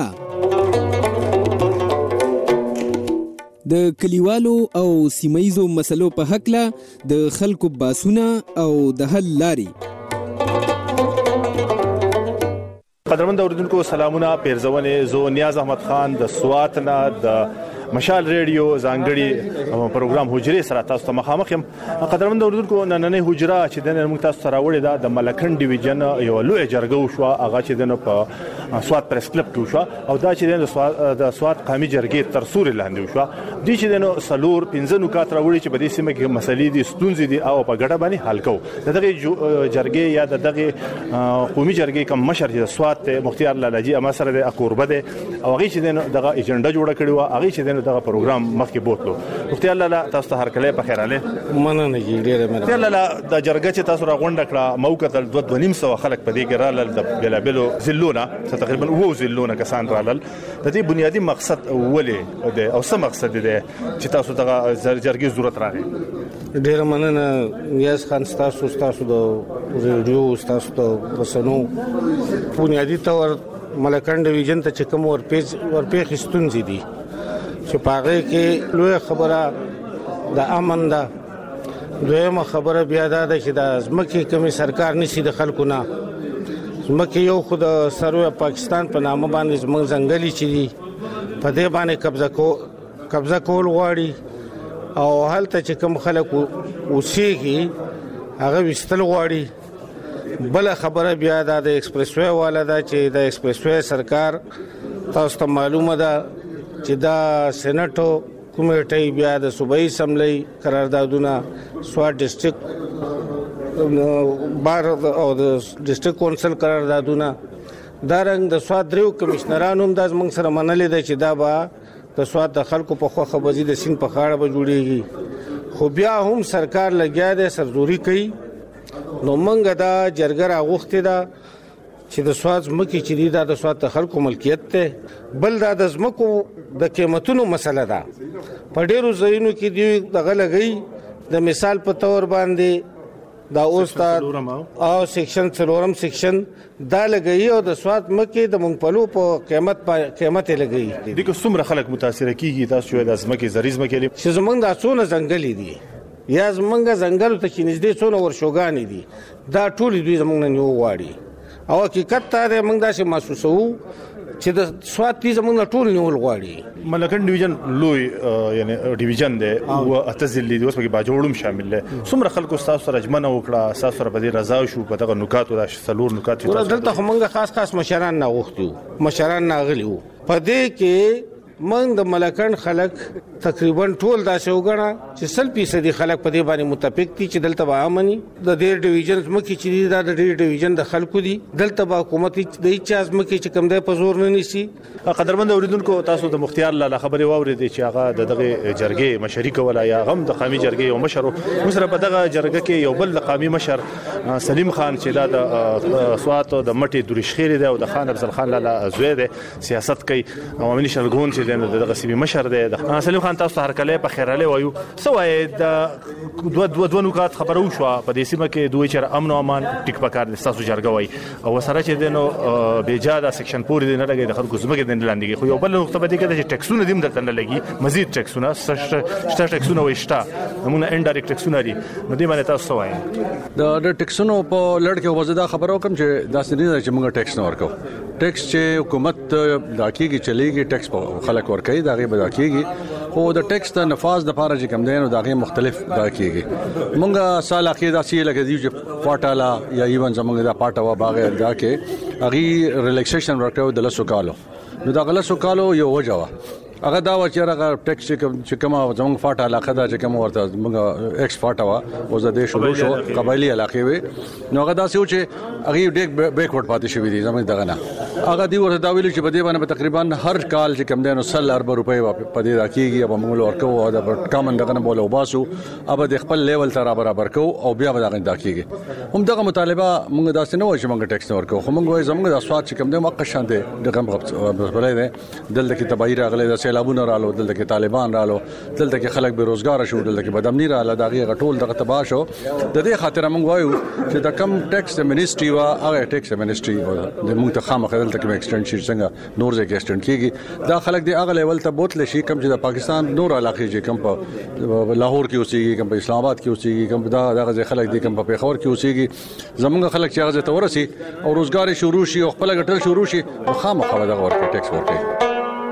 د کلیوالو او سیمایزو مسلو په حق له د خلکو باسونه او د حل لاري. قدرمن اوریدونکو سلامونه، پیرزونه زو نیاز احمد خان د سوات نه د مشال ریډیو ځانګړي پروګرام حجره سره تاسو ته مخامخ یم. قدرمن اوریدونکو نننې حجره چې د موږ تاسو سره وړي د ملکن ډیویژن یو لوی جرګه وشو، هغه چې د په سوات پریس کلب کې وشو او دا چې د سوات قومي جرګې تر سوري لاندې وشو. د چې د سلور 15 نکات راوړي چې په دې سیمه کې مسلې دي، ستونزې دي او په ګډه باندې حل کوو. دغه جرګې یا دغه قومي جرګې کوم مشر چې سوات مختیار لالاجی اما سره د اکوربه ده او هغه چې دغه ایجنډا جوړه کړې و، هغه چې دغه پروګرام مخکې بوتلو. مختیار لالا تاسو ته هر کله په خیر اله مننه ډیره مننه. مختیار لالا د جرګه چې تاسو راغونډه کړه موقع تل 2.5 خلک په دې کې رالل د بلابلو زلونه تقریبا وو زلونه کسان رالل. د دې بنیادی مقصد ولې ده او څه مقصد ده چې تاسو ته جرګې ضرورت راغی؟ ډیره مننه نیاز خان، تاسو د ریډیو تاسو د رسنو بنیادی تور ملکن ډیویژن ته چې کوم ورپېښ ستونزې دي چې پاغه کې لوی خبره د امن ده. دویمه خبره بیا ده چې د ځمکې کمی سرکار نشي د خلکو نه ځمکې یو خود سروي پاکستان په نامه باندې زموږ ځنګلي چې دي په دې باندې قبضه کول غواړي او هلته چې کوم خلک اوسېږي هغه وستل غواړي. بل خبره بیا ده د ایکسپریس وے والا ده چې د ایکسپریس وے سرکار تاسو ته معلومه ده چې دا سېنټو کمیټي بیا د صوبایي اسمبلی قراردادونه سوات ډیسټریکټ بار او د ډیسټریکټ کونسل قراردادونه دا رنګ د سوات دریو کمشنرانو هم د موږ سره منلې ده چې دا به د سوات د خلکو په خوخه بزي د سین په خاړه به جوړيږي. خو بیا هم سرکار لګیا ده سرزوري کوي. نو موږ دا جرګه راغوښتې ده چې د سوات ځمکې چې دي دا د سوات د خلکو ملکیت ده. بل دا د ځمکو د قیمتونو مسله ده. په ډیرو ځایونو کې دی دغه لګي د مثال په تور باندې دا اوس او سیکشن 4 سیکشن دا لګي او د سوات مکه د مونږپلو په قیمت لګي. د کومره خلک متاثر کیږي تاسو د ځمکې زریزمه کې چې زمونږ د څونه ځنګلي دي یا زمونږ ځنګل ته کې نږدې څونه ورشوګانی دي دا ټول دوی زمونږ نه نیو غواړي او حقیقت ته موږ دا چې محسوسو چې د سوات دي زمونږ ټول نیول غواړي. ملکن ډیویژن لوی یعنی ډیویژن دی او اتزل دي اوس په باجوړم شامل دي. څومره خلکو تاسو سره جمنه وکړه، تاسو سره په دې رضا شو په دغه نکاتو د سلور نکات چې تاسو دلته موږ خاص مشران نه غوښتو، مشران ناغلی وو. په دې کې موږ د ملکن خلک تقریبا ټول دا شوګنه چې 100% خلک په دې باندې متفق دي چې دلته به امني د دې ډیویژن مکه چې دا د ډیویژن د خلکو دي دلته به حکومت د اچاز مکه چې کم دی په زور نه نشي. قدرمن اوریدونکو تاسو د مختیار لاله خبري واورید چې هغه دغه جرګې مشري کوله یا غم د قومي جرګې او مشر مسره په دغه جرګه کې یو بل قومي مشر سلیم خان چې دا د سوات د مټي دریشخیر دی او د خان افضل خان لاله زوی دی، سیاست کوي او امني شرګون چې دغه سیمه مشر دی. سلیم خان تاسو هر کله په خیراله وایو سوای د دوه نکات خبرو شو په دې سیمه کې دوی چې امن او امان ټیک پکار دي تاسو جرګه وای او سره چې دنو بیجاده سیکشن پورې نه لګي د خلکو زمګه دند لاندې خو یو بل نقطه به دي چې ټیکسونه دیم درته نه لګي، مزید ټیکسونه ټیکسونه وشتا موږ انډایرکټ ټیکسونه دي. نو دې باندې تاسو وایي د ټیکسونو په لړ کې وزدا خبرو کوم چې داسې نه چې موږ ټیکس نه ورکو. ټیکس چې حکومت دا کیږي چلیږي ټیکس په خلک ورکړي دا غي بدا کیږي خو د ټیکس د نفاذ د لپاره چې کم دینو دا غي مختلف دا کیږي. موږ سال اخیر دا سی لګي چې پټالا یا ایون زمونږ دا پټاوا باغ دا کې اغي ریلیکسیشن ورکړو د لسو کالو. نو دا غلسو کالو یو وجوه هغه دا و چې هغه ټیکس چې کومه زمونږ فاټه علاقه دا چې کوم ورته موږ ایکس فاټه وا او زده شروع شو قبایلی علاقې وي. نو هغه دا چې هغه ډیک بیکورډ پاتې شوی دي زمونږ دغه نه هغه دی ورته دا ویل چې په دې باندې تقریبا هر کال چې کم دینو 100 ارب روپۍ په دې راکېږي او موږ ورکو او دا کامن دغه نه بوله وباسو او د خپل لیول تر برابر کو او بیا به دغه دا کېږي. هم دغه مطالبه موږ داسې نه و چې موږ ټیکس نه ورکو خو موږ زمونږ د سواد چې کم دې موقع شانته دغه بلای دي دلته کې تبعیر اغله د سیلابونه رالو دلته کې طالبان رالو دلته کې خلک بیروزګار شو دلته کې بدامنی رااله دغه غټول دغه تباہ شو د دې خاطر موږ وایو چې د کم ټیکس منیسټري وا هغه ټیکس منیسټري د موږ ته خامخ دلته کې ایکسټنډ شي څنګه نور ځای کې ایکسټنډ کیږي دا خلک دی هغه لیول ته بوتل شي کم چې د پاکستان نور علاقې چې کم په لاهور کې اوسېږي کم په اسلام آباد کې اوسېږي کم دغه ځای خلک دي کم په پیښور کې اوسېږي زمونږ خلک چې هغه ته ورسي او روزګار شروع شي او خپل ګټل شروع شي خامخا دغه ورکړي ټیکس ورکړي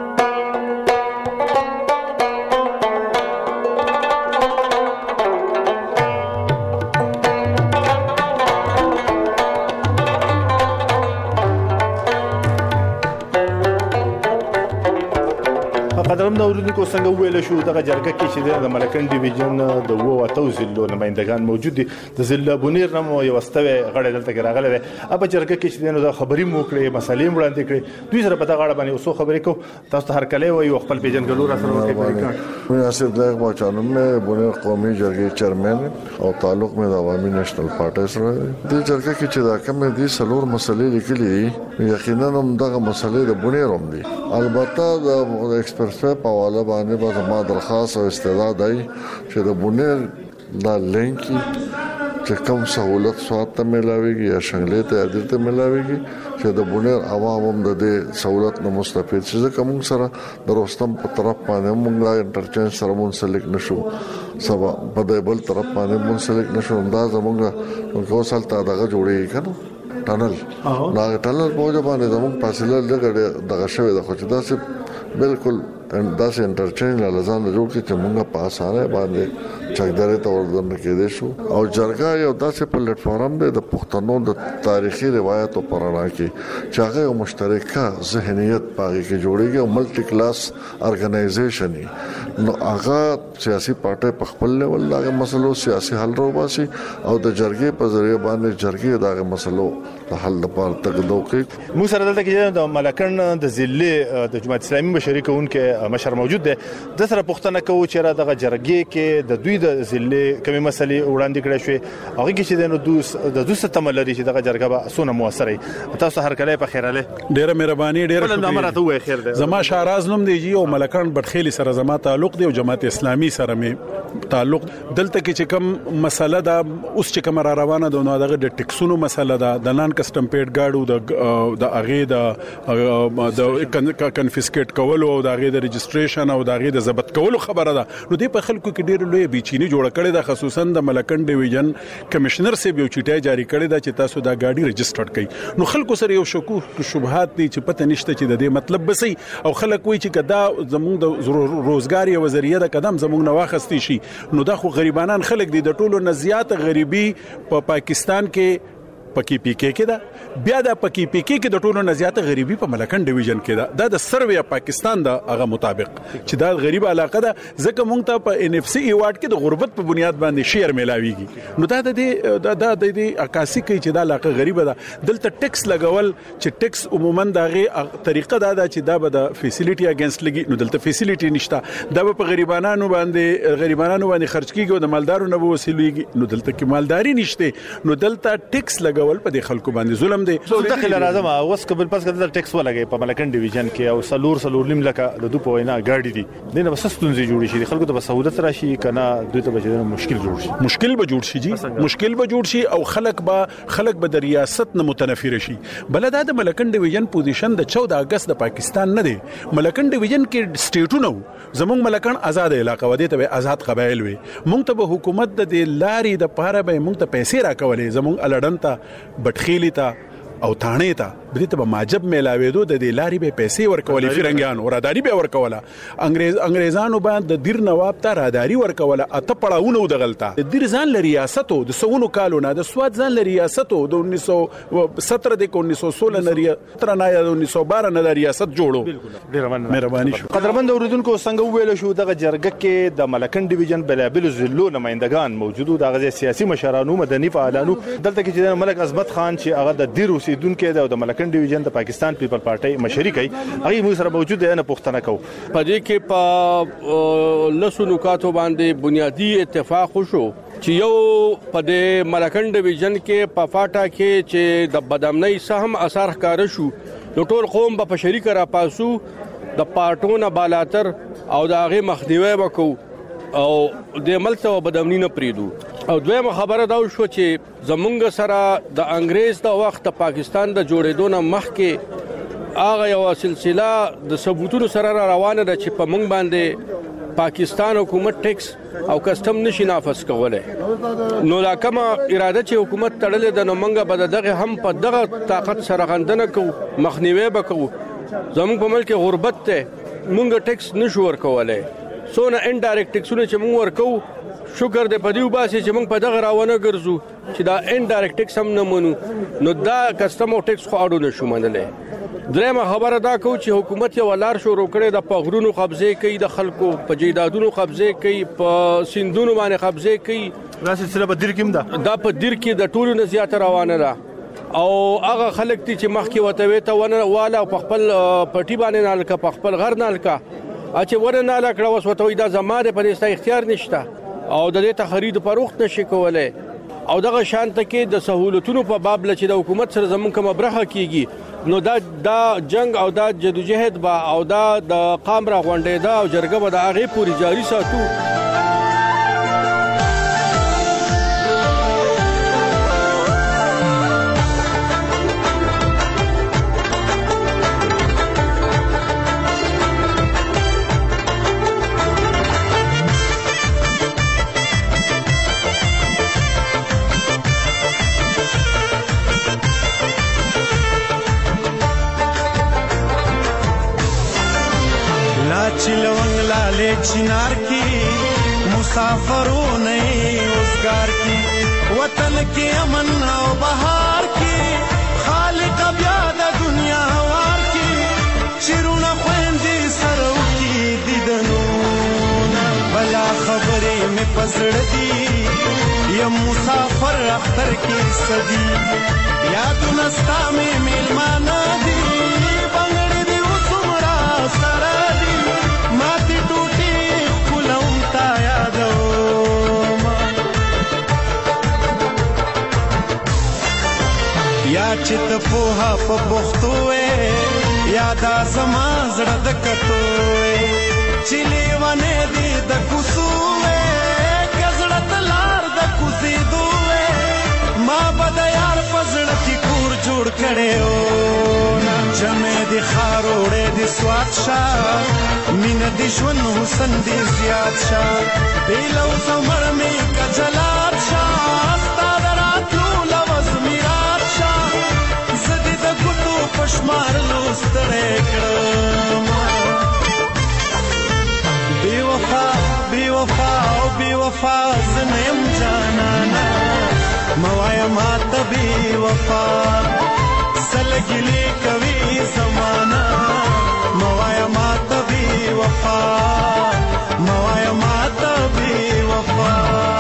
قدرمن اوریدونکو څنګه ویل شو دغه جرګه کې چې د ملکن ډیویژن د وو اتو ضلعو نمائندگان موجود دي د ضلع بونیر نمو یو واستوي غړي دلته کې راغلي اب جرګه کې چې د خبري موکړي مسالې وړاندې کړي دوی سره په دغه اړه باندې اوسو خبرې کو تاسو ته هر کله وي خپل پیژنګلو را سره کوي مناسب ځای پہنچانم مې بونیر قومي جرګې چیرمن او تعلق مې د عوامي نېشنل پارټي سره د جرګه کې چې دا کوم دي سلور مسلې لیکلي یقینا هم دغه مسلې د بونیر هم دي البته د ایکسپرټ په حواله باندې به ما درخواست او استعداد دی چې د بونیر دا لینکی چې کوم سہولت سوات ته ملاويږي یا شنګلې ته عادت ته ملاويږي چې د بونیر عوام هم د دې سہولت نه مستفید شي ځکه موږ سره د روستم په طرف باندې موږ انټرچینج سره منسلک نشو سبا په دې بل طرف باندې منسلک نشو دا زموږ کوم سال ته دغه جوړیږي کنه ټنل دا ټنل په وجه باندې زموږ فاصله لږه دغه شوی د خو چې دا سه بالکل دا سه انټرچینج لازم جوړ کړي چې موږ په اسانه باندې چکداري ته ورځم کېدې شو او جرګه یو داسې پلیټ فارم دی د پښتنو د تاریخي روایتو پرانا کې چې هغه یو مشترکه ذهنیت پاره کې جوړیږي او ملټي کلاس ارګنایزیشن نو هغه سیاسي پارټي په خپل لیول دغه مسلو سیاسي حل راوباسي او د جرګې په ذریعہ باندې جرګې دغه مسلو د حل لپاره تګدو کوي موږ سره دلته کې د ملکن د ضلع د جماعت اسلامي مشري کوونکې مشر موجود دی د سره پښتنه کوي چې دغه جرګې کې د دوی د ضلع کومې مسلې وړاندې کړې شوې هغه کې چې د دوست تملري چې دغه جرګه به سونه موثره تاسو هر کله په خیراله ډیره مهرباني ډیره شکریہ وای خیر دی زما شاراز نوم دی او ملکان بټخیلی سره زما تعلق دی او جماعت اسلامي سره می تعلق دلته کې چې کوم مسله دا اوس چې کوم را روانه ده نو دغه د ټیکسونو مسله ده د نان کسټم پیډ گاډو د اغه د کنفیسکیټ کول او د اغه د رجستریشن او د اغه د ضبط کول خبره ده نو د په خلکو کې ډیر لوی بیچینی جوړ کړي ده خصوصا د ملکن ډیویژن کمشنر سه یو چټای جاری کړي ده چې تاسو دا گاډي رجسترډ کړئ نو خلکو سره یو شکوک شبهات دي چې پته نشته چې د دې مطلب بسي او خلک وایي چې کدا زموږ د روزګار یو ذریعہ د قدم زموږ نه واخستي شي نو دا خو غریبانان خلک دي د ټولو نه زیات غریبي په پاکستان کې پکی پی کې دا بیا د پکی پی کې د ټولو نه زیاته غریبي په ملکن ډیویژن کې دا د سروې پاکستان د هغه مطابق چې دا غریب علاقه ده ځکه مونږ ته په ان اف سی ایوارډ کې د غربت په بنیاد باندې شیر ملاويږي نو دا د عکاسي کوي چې دا علاقه غریبه ده دلته ټیکس لګول چې ټیکس عموما دغه طریقه دا چې دا به د فیسیلیټي اگینست لګي نو دلته فیسیلیټي نشته دا په غریبانو باندې خرج کیږي او د مالدارو نه وسیلېږي نو دلته کې مالداري نشته نو دلته ټیکس ول په دې خلکو باندې ظلم دی داخله راځم اوس قبل پس کده ټیکس ولګي په ملکن ډیویژن کې او سلور نیم لکه د دوه پوینا گاډي دي دنه بس ستونزې جوړ شي خلکو ته سہولت راشي کنه دوی ته به مشکل جوړ شي مشکل به جوړ شي او خلک به د ریاست نه متنفر شي بلدا د ملکن ډیویژن پوزیشن د 14 اگست د پاکستان نه دی ملکن ډیویژن کې سټیټونو زموږ ملکن آزاد علاقه ودی ته آزاد قبایل وي مونږ ته به حکومت د لارې د پاره به مونږ ته پیسې راکولې زموږ الډن ته بټخیلی ته او تانه ته د دې په ماجب ملاويدو د دې لاري به پیسې ورکولې فرنګانو راداری به ورکوله انګريزانو باندې د دیر نواب ته راداری ورکوله اته پړاوونه د غلطه د دیر ځان لري ریاستو د سونو کالو نه د سواد ځان لري ریاستو د 1917 د 1916 نه ریاست نه د 1912 نه د ریاست جوړو ډیر مهرباني شو قدرمن اوریدونکو څنګه ویل شو د جرګه کې د ملکن ډیویژن بلابل زلو نمائندگان موجود د سیاسي مشرانو مدني فعالانو دلته کې چې ملک عظمت خان چې هغه د دیر اوسیدونکو د ملکن ډیویژن د پاکستان پیپل پارټي مشري کوي هغه موږ سره موجود دی نه پښتنه کو په دې کې په لسو نکاتو باندې بنیادی اتفاق وشو چې یو په دې ملکن ډیویژن کې په فاټا کې چې د بدامنۍ سهم اثر ښکار شو نو ټول قوم په شریک را پاسو د پارټونه بالاتر او د هغه مخنیوي وکړو او د ملک ته بدامنی نه پریدو. او دویمه خبره دا شو چې زمونږ سره د انګريز د وخت پاکستان د جوړېدو نه مخکې هغه یو سلسله د ثبوتونو سره روانه ده چې په موږ باندې پاکستان حکومت ټیکس او کسٹم نشي نافذ کولای. نو دا کومه اراده چې حکومت تړلې ده نو موږ به دغه هم په دغه طاقت سره غندنه کوو، مخنیوي به کوو. زموږ په ملک غربت ته موږ ټیکس نشو ورکولای. سونه انډایرکټ ټیکسونه چې موږ ورکو شکر دې پدیو باسي چې موږ په دغه راونه ګرځو چې دا انډایرکټ ټیکس هم نه منو، نو دا کسٹم او ټیکس خو اړو نشو منلای. درېمه خبره دا کو چې حکومت یو لار شروع کړي د پغرونو قبضه کوي، د خلکو په جیدادونو قبضه کوي، په سیندونو باندې قبضه کوي. دا سلسله په دیر کې ده، دا په دیر کې د ټولو نه زیاته روانه ده. او هغه خلک چې مخکې وته ونه والا په خپل پټي باندې نالکه، په خپل غر نالکه چې ونه نالکړه وس وته دا زماده په دې اختیار نشته او د دې تخرید فروخت نشي کولای. او دغه شانته کې د سہولتونو په باب چې د حکومت سره زمون کوم برخه کیږي نو دا جنگ او دا جدوجہد با او دا د قام را غونډې دا او جرګه به د هغه پوری جاری ساتو. چلونگ لالے چنار کی مسافروں نے روزگار کی وطن کے امن و بہار کی خالق بیاد دنیا وار کی شیرون خویندی سرو کی دیدنون بلا خبری میں پسڑ دی یا مسافر اختر کی صدی یاد نستا میں میلمانا دی بنگڑی دی اسمرا سرا دی ماتی ٹوٹی کھلوں تا یادو یا چت پوها په بوختوې یادا زما زړه د کټوې چلی ونه دي د کوسوې کزړه تلار د کوسې دوې ما بد یار پزړه کی کور جوړ کړو نا جمع دي خاروړې دي سواد شاه مين دي ژوند حسن دي زیات شاه بیلو سمر می کجلات شاه ستاد راتلو لوز میرات شاه زدي د ګټو پشمار لوستړې کړم بی وفا بی وفا او بی وفا زنیم جانانا موایا مات بی وفا سلګلی کوي زمانہ موایا مات بی وفا موایا مات بی وفا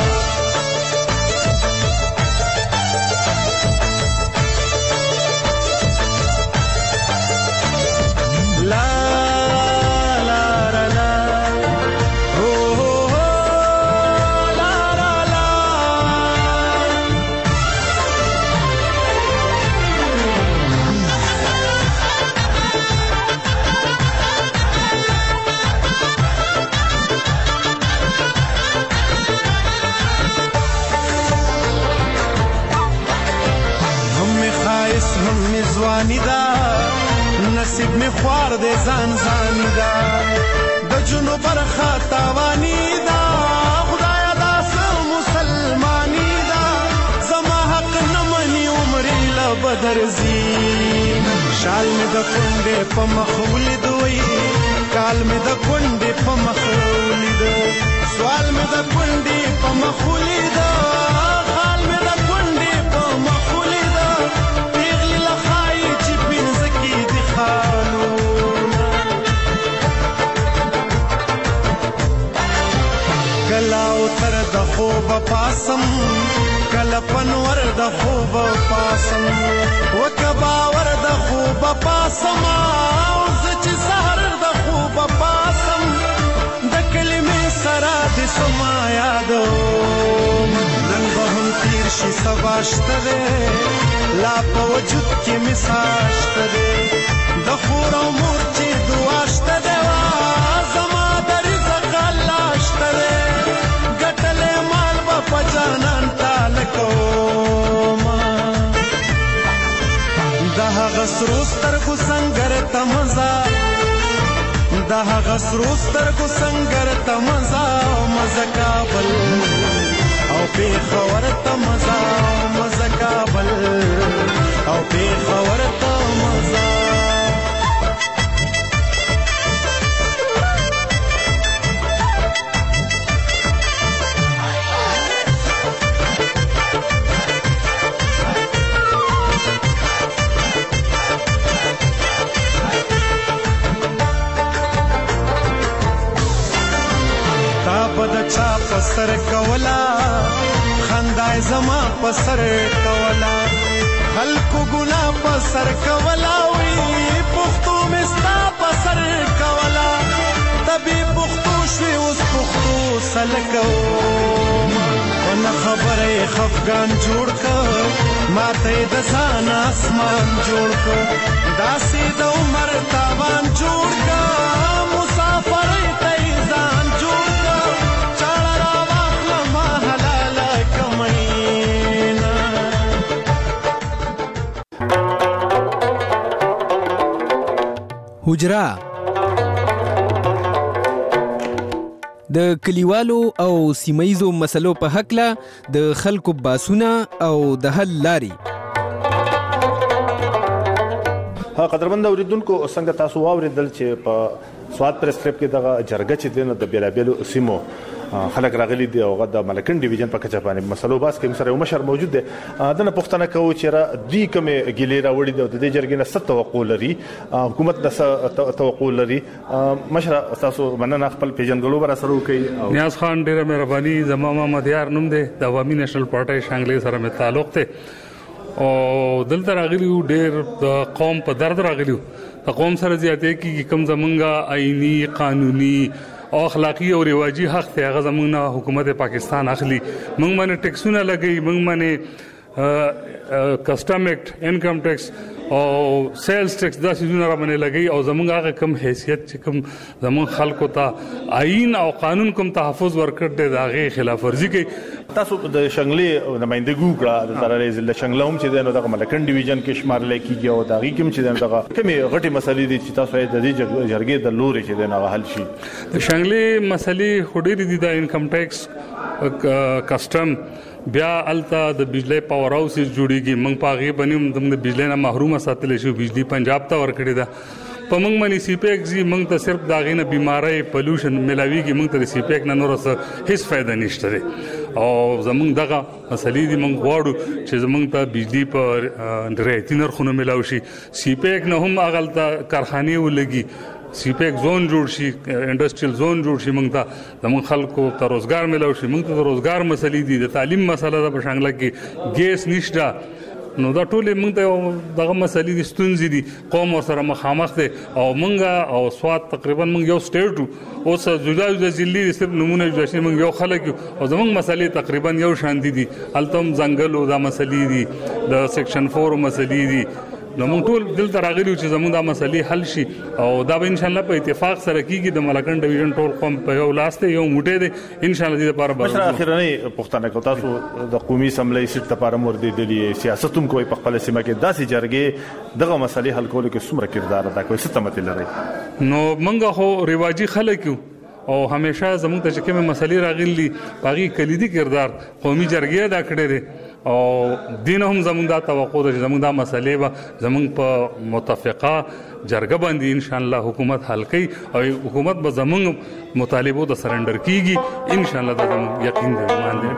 نصیب می خوار دے زان زانی دا د جنو برخه تاوانی دا خدایا دا سم مسلمانی دا زما حق نمانی عمری لبدرزی شال می د کونډه په مخولی دوی کال می د کونډه په مخولی دو سوال می د کونډه په مخولی دو خال می د کونډه په مخولی دو پیغلی لخای چې پینځکی دی کلا اتر د خوب پاسم کلا پنور د خوب پاسم وکباور د خوب پاسم او چې سحر د خوب پاسم د کلمې سره د سما یادو نن به هم تیر شي سبا شته لا په وجود کې مساج ته د خور او مور چې دعا شته سرو سترګو سنگر تمزا د هغه سرو سترګو سنگر تمزا مزه کابل او پیښور تمزا مزه کابل او پیښور تمزا چا پسر کولا خندای زما پسر کولا خلکو ګنا پسر کولا وی پختو مستا پسر کولا تبي پختو شوي اوس پختو سلکو ونه خبره خفغان جوړ ک ماته د ځان اسمان جوړ ک داسې د عمر تاوان جوړ ک مسافر ته ځان جوړ ک حجرا د کلیوالو او سیمایزو مسلو په حق له د خلکو باسونه او د حل لاري. قدرمن اوریدونکو څنګه تاسو واوریدل چې په سواد پر سکرپ کې دغه جرګه چې دنه د بیلابیلو سیمو خلک راغلي دي او د ملکن ډیویژن په کچه باندې مسلو باس کې سره مشر موجود دي دنه پښتنه کوي چې را دی کومه ګلیرا وړي د دې جرګې نه ست توقع لري حکومت د توقع لري مشر تاسو مننه خپل پیژنګلو بر سره کوي. نیاز خان ډیره مهرباني زما محمد یار نوم دی د عوامي نېشنل پارټي شانګلې سره مې تعلق ته او دلته راغلی ډیر د قوم په درد راغلی د قوم سره زیاتې کې کم زمونږه آئینی قانوني او اخلاقی او رواجی حق ته هغه زمونږه حکومت پاکستان اخلي موږ باندې ټیکسونه لګي موږ باندې کسٹم ایکٹ انکم ټیکس او سیلز ټیکس دا سيزونه را باندې لګي او زمونږه هغه کم حیثیت چې کم زمون خلکو ته آئین او قانون کوم تحفظ ورکړ دي دا غي خلاف ورزي کوي. تاسو د شنګلې نمائندګي وکړه د ترالې ضلع شنګلوم چې دنه د ملکن ډیویژن کې شمار لیکيږي او دا غي کوم چې دغه کومه غټي مسلې دي چې تاسو د دې جرګې د لوري چې دنه حل شي. شنګلې مسلې خډيري دي د انکم ټیکس کسٹم بیا الته د بجلی پاور هاوسز جوړیږي موږ پاغي بنیم د بجلی نه محروم ساتل شو بجلی پنجاب ته ورکړی دا په موږ باندې سی پی ایک زی موږ ته صرف داغې نه بیماری پولوشن ملاویږي موږ ته سی پی ایک نه نور څه هیڅ فائدہ نشته او زموږ دغه مسلې دي موږ غواړو چې زموږ ته بجلی په رعایتي نرخونو ملاوي شي سی پی ایک نه هم اغلطه کارخانه ولګي سی پی ایک زون جوړ شي انډستریل زون جوړ شي موږ ته زموږ خلکو ته روزګار ملاوي شي موږ ته روزګار مسلې دي د تعلیم مسله ده په شانګله کې ګیس نشته نو دا ټول موږ ته دغه مسلې دي ستونزې دي قوم سره مخامخ دي او موږ او سواد تقریبا موږ یو سټیټ اوس جدا جدا ضلع صرف نمونه جوړ شي موږ یو خلک او زموږ مسلې تقریبا یو شان دي التم ځنګل او دا مسلې دي د سیکشن 4 مسلې دي نو موږ ټول دلته راغلي چې زموږ د مسلې حل شي او دا به ان شاء الله په اتفاق سره کیږي د ملکن ډیویژن ټول قوم په یو لاس ته یو موټی دی ان شاء الله دې لپاره به اخرنۍ پښتنه کو تاسو د قومي سملې سیټ لپاره مور دي دلی سیاستوم کوي په خپل سیمه کې داسې جرګې دغه مسلې حل کولو کې څومره کردار ادا کوي څه تمت لري. نو موږ خو رواجی خلک یو او همیشه زموږ ته چې کومه مسلې راغلي باغی کلیدي کردار قومي جرګې ادا کړې دي او دین هم زموږ د توقع د زموږ د مسلې به زموږ په متفقه جرګه باندې ان شاء الله حکومت حل کوي او حکومت به زموږ مطالبو د سرندر کیږي ان شاء الله دا زموږ یقین دی باندې.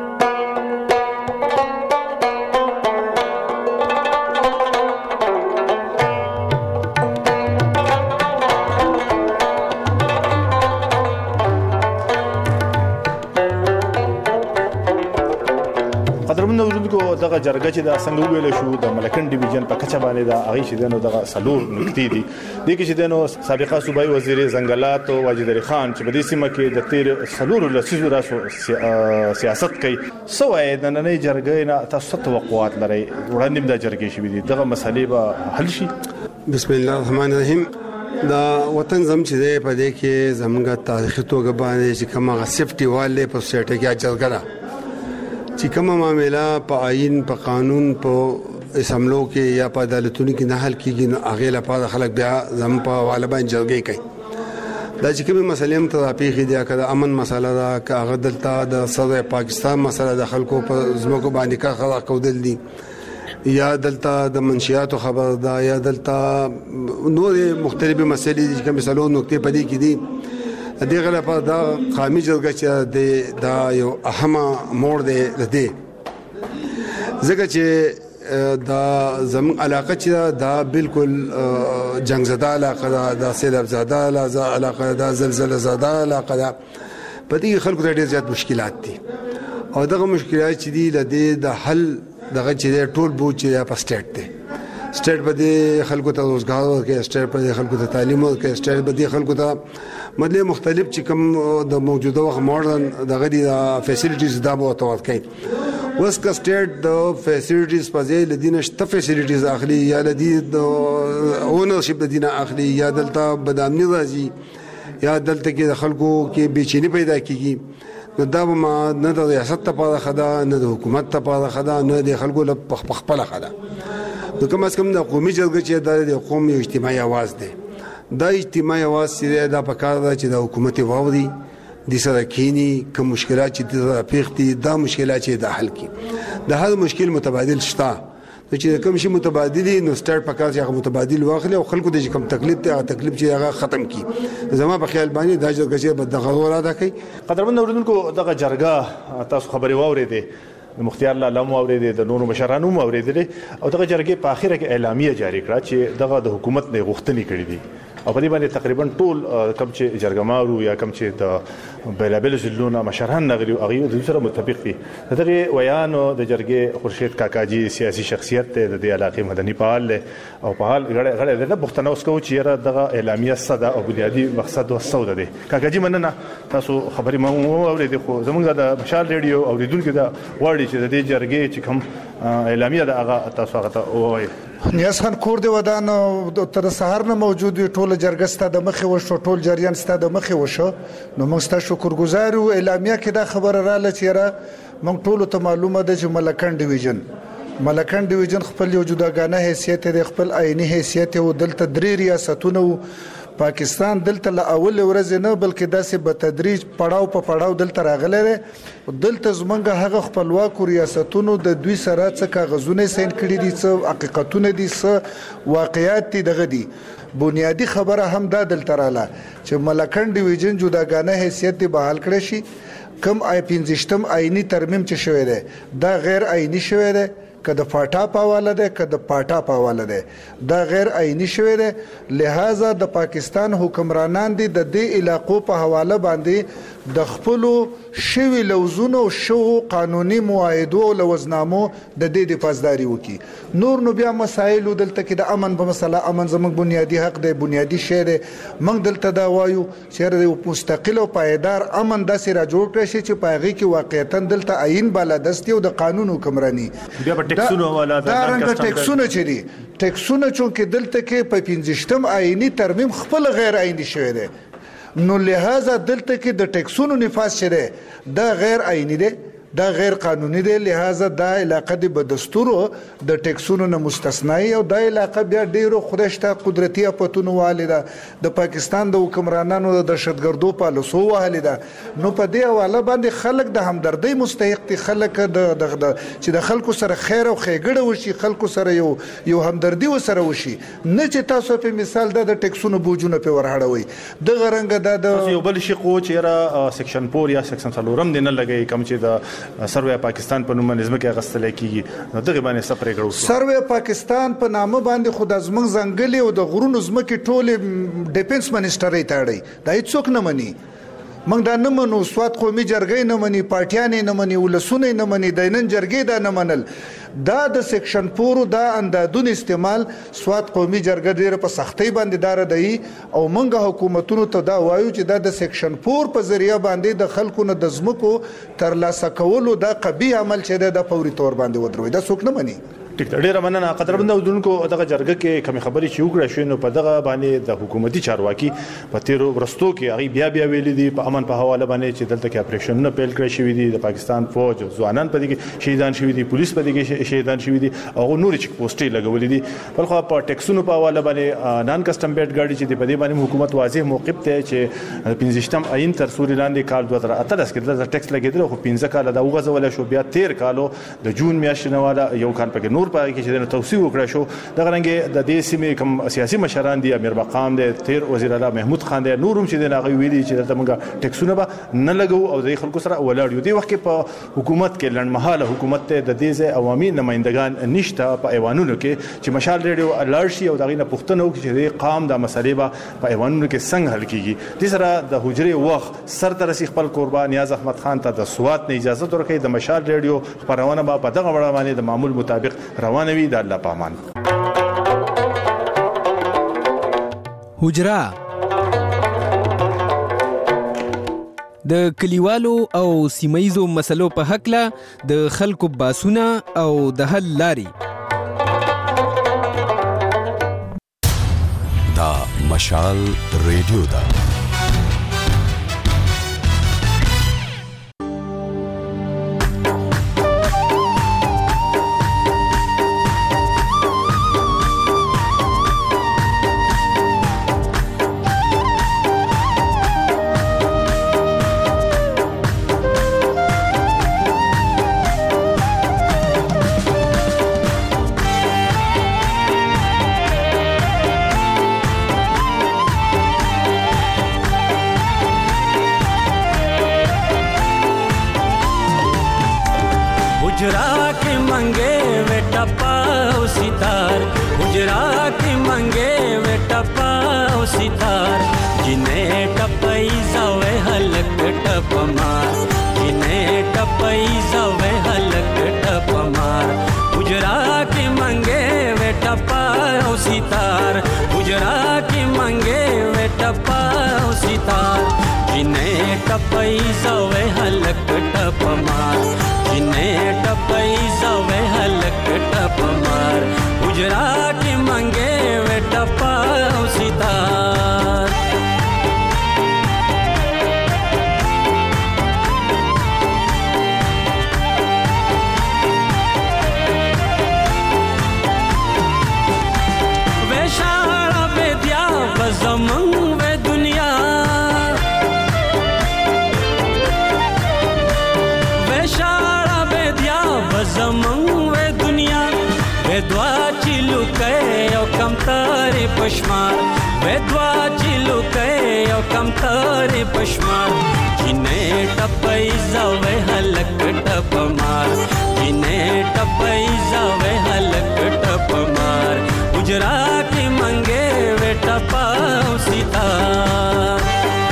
دغه جرګه چې دا څنګه ویل شو د ملکن ډیویژن په کچه باندې دا هغه چې دنو دغه سلور نکتی دي د کې چې دنو سابقه صوبایي وزیر زنګلات او واجد علي خان چې په دې سیمه کې د تیر سلور لسیزو راسو سیاست کوي سوې د نننۍ جرګې نه تاسو توقعات لري وړاندې د جرګې شوې دي دغه مسلې به حل شي. بسم الله الرحمن الرحیم. دا وطن زم چې په دې کې زموږ تاریخي توګه باندې چې کومه سیفټي والے په سټه کې جرګه چې کومه معاملې په آئین په قانون په اسمبلو کې یا په عدالتونو کې نه حل کیږي نو هغه لپاره خلک بیا زم په حواله باندې جرګې کوي. دا چې کومه مسلې هم ته پیښې دي کړه امن مسله دا کاغه دلته د صدر پاکستان مسله د خلکو په زموږ باندې کا خلا کودل دي یا دلته د منشیاتو خبر دا یا دلته نور مختلفه مسلې دي چې مثلا نقطې پدې کې دي دغه لپاره دا قومي جرګه چې دا یو اهمه موړ دی ځکه چې دا زموږ علاقه چې دا بالکل جنگ زده علاقه ده دا سیلاب زده علاقه ده زلزلہ زده علاقه ده په دې خلکو ته ډېر زیات مشکلات دي او دغه مشکلات چې دي د حل دغه چې ټول بوج چې په سټیټ دی سټیټ په دې خلکو ته روزګار ورکړي سټیټ په دې خلکو ته تعلیم ورکړي سټیټ په دې خلکو ته مطلب مختلف چې کوم د موجوده وخت ماډرن دغه دي فیسیلیټیز دا به ورکړي اوس کا سټیټ د فیسیلیټیز په ځای لدینه شته فیسیلیټیز اخلي یا لدی د اونرشپ د دینه اخلي یا دلته بدامنی راځي یا دلته کې د خلکو کې بیچینی پیدا کیږي نو دا ما نه د ریاست لپاره خدا نه د حکومت لپاره خدا نه د خلکو لپاره خپل خدا نو کوم اس کوم د قومي جرګه چې د قوم یو اجتماعي आवाज دی دا اجتماعي आवाज چې دا په کار ده چې د حکومت واوري د سره کینی کوم مشکلات چې د پیښتي دا مشکلات چې د حل کی د هر مشکل متبادل شته چې کوم شي متبادلی نو سټارټ په کار چې متبادل واخلي او خلکو د کوم تکلیف ته تکلیف چې هغه ختم کی زما په خیال باندې دا جرګه چې بد غوړه ادا کوي. قدرمن اوریدونکو دغه جرګه تاسو خبري واورېدې د مختیار الله مو اوریدې د نورو مشرانو مو اوریدې او دغه جرګې په اخیره کې اعلامیه جاری کړه چې دغه د حکومت نه غوښتنې کړې دي او په دې باندې تقریبا ټول کم چې جرګمارو یا کم چې د بیلابل ضلعونو مشران نغلي او هغه د سره متفق دي دغه ویانو د جرګې خورشید کاکاجي سیاسي شخصیت ته د علاقې مدني فعال او په حال غړي د پښتنو اوس کو چې دغه اعلامیه صدا او بنیادی مقصد او سوده دي. کاکاجي مننه تاسو خبري مو اورېدې خو زمونږ د مشال ریډیو اوریدونکو دا وړي چې د دې جرګې چې کوم اعلامیه د هغه تاسو هغه وایي نیاز خان کور دی ودان تر سهار نه موجود وي ټول جرګه ستاده مخې وشو ټول جریان ستاده مخې وشو نو موږ ستاسو شکرګزار یو اعلامیه کې دا خبره رااله چې موږ ټول ته معلومه ده چې ملکن ډیویژن خپل یو جداګانه حیثیت دی خپل آئینی حیثیت او دلته درې ریاستونه پاکستان دلته له اول ورځې نه بلکې داسې په تدریج پړاو په پړاو دلته راغلی دی دلته زمونږ هغه خپلواکو ریاستونو د دوی سره څه کاغذونه ساین کړي دي څه حقیقتونه دي څه واقعیات دي دغه دي بنیادی خبره هم دا دلته رااله چې ملکن ډیویژن جداګانه حیثیت دی بحال کړی شي کم آی 15م آئینی ترمیم چې شوی دی دا غیر آئینی شوی دی که د فاټا په حواله ده که د پاټا په حواله ده دا غیر آئینی شوی ده لہذا د پاکستان حکمرانان دي د دې علاقو په حواله باندې د خپل شوی لوزونو شو قانوني معاهدو او لوزنامو د دې د پاسداري وکي نور نو بیا مسائل دلته کې د امن په مسله امن زموږ بنیادی حق دی بنیادی شی دی موږ دلته دا وایو چې د مستقل او پایدار امن داسې را جوړ کړی شي چې پایغي کې واقعیتا دلته آئین بالادستی او د قانون حکمرانی ټیکسونو والا دا رنګ ټیکسونه چې دي ټیکسونه چې دلته کې په 15م آئینی ترمیم خپل غیر آئینی شوی دی نو لہذا دلته کې د ټیکسونو نفاذ شره دا غیر آئینی دی دا غیر قانوني دی لہذا دا علاقه د بدستورو د ټیکسونو نه مستثنی او دا علاقه بیا ډیرو خودشته قدرتي اپتونو والده د پاکستان د حکمرانانو د دهشتګردو پالیسو والده نو په دې حواله باندې خلک د همدردی مستحق دي خلک د چې د خلکو سره خیر او ښېګړه وشي خلکو سره یو همدردی وسره وشي نه چې تاسو په مثال د ټیکسونو بوجونه په ورهړوي د غرنګ د یو بل شي خو چې را سیکشن 4 یا سیکشن 4 نه لګي کم چې د سروې پاکستان په نوم نظم کې غستل کیږي نو دغه باندې سپری کړو سروې پاکستان په نامه باندې خود ازمن ځنګلي او د غرونو زمکه ټوله ډیفنس منسٹر یې تاړي دا هیڅوک نه مني موږ دا نه منو سواد قومي جرګې نه مني پارټیان نه مني ولسونه نه مني د نن جرګې دا نه منل دا د سیکشن 4 دا اندادون استعمال سواد قومي جرګه ډیره په سختۍ باندې دار دی او موږ حکومتونو ته دا وایو چې دا د سیکشن 4 په ذریعہ باندې د خلکو نه د زمکو تر لاسه کولو دا قبیح عمل چې د فوري تور باندې ودروي دا څوک نه مني ټیک ډیر مننه قدرمن اودونکو دغه جرګه کې کوم خبري چې وکړه شو نو په دغه باندې د حکومتي چارواکي په تیرو ورستو کې هغه بیا ویلي دي په امن په حواله باندې چې دلته کې اپریشن نه پیل کړی شوی دي د پاکستان فوج ځوانان په دې کې شهیدان شوی دي پولیس په دې کې شهیدان شوی دي او نور چک پوسټي لګولې دي بلخو په ټیکسونو په حواله باندې نان کسٹم بیت ګاډي چې په دې باندې حکومت واضح موقف ته چې 15م عین تر سوري لاندې کال 2018 کې د ټیکس لګیدل خو 15 کال دا وغځول شو بیا 13 کالو د جون میاشتې نه والا یو کال پکې نور پای کې چې توسيع وکړه شو دغه رنګ د دې سیمې کوم سیاسي مشران دي امیر مقام دي تیر وزیر اعلی محمود خان دي نورم چې دغه ویلي چې دلته موږ ټیکسونه به نه لګو او د خلکو سره ولاړ یو دی وخت کې په حکومت کې لړمحاله حکومت ته د دې ځای عوامي نمائندگان نشته په ایوانونو کې چې مشال ریډیو لارشي او دغه نه پښتنو کې چې قام د مسلې به په ایوانونو کې څنګه حل کیږي د سره د حجرې وخت سر ترسي خپل قربان نیاز احمد خان ته د سوات نه اجازه ورکړي د مشال ریډیو خبرونه به په دغه وړاندې باندې د معمول مطابق روانوي د الله پامان حجرا د کلیوالو او سیمایزو مسلو په حق له د خلکو باسونه او د حل لاري دا مشال ریډیو دا پشمار ودوا چلو کئ او کم تر پشمار کینه ټپای زوې هلک ټپمار کینه ټپای زوې هلک ټپمار گجرات منګه و ټپاو سیتار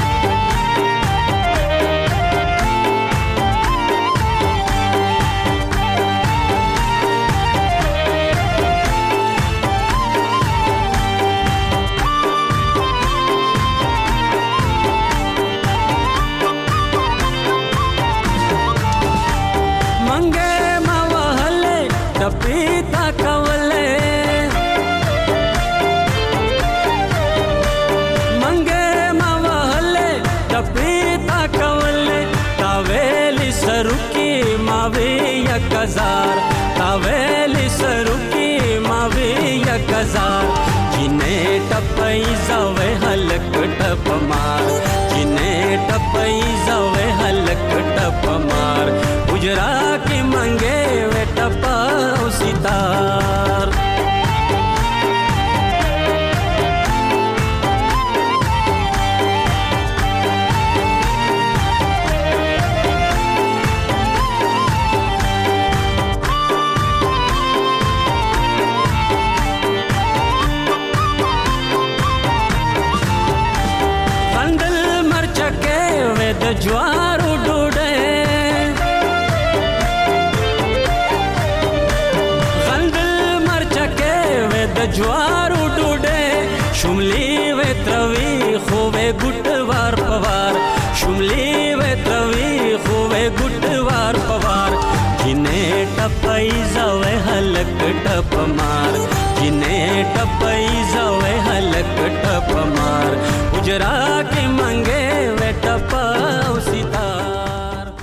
हजार तावेली सरुकी मावे एक हजार किने टपई जावे हलक टपमार किने टपई जावे हलक टपमार गुजरा के मंगे वे टपाओ सितार ज्वारू डूडे गंदल मरचके वे द ज्वारू डूडे शुमली वे त्रवी खोवे गुटवार पवार शुमली वे त्रवी खोवे गुटवार पवार किने टप टपई जावे हलक टप मार जिने टपई जावे हलक टप मार उजरा के मंगे वे टपाओ सीता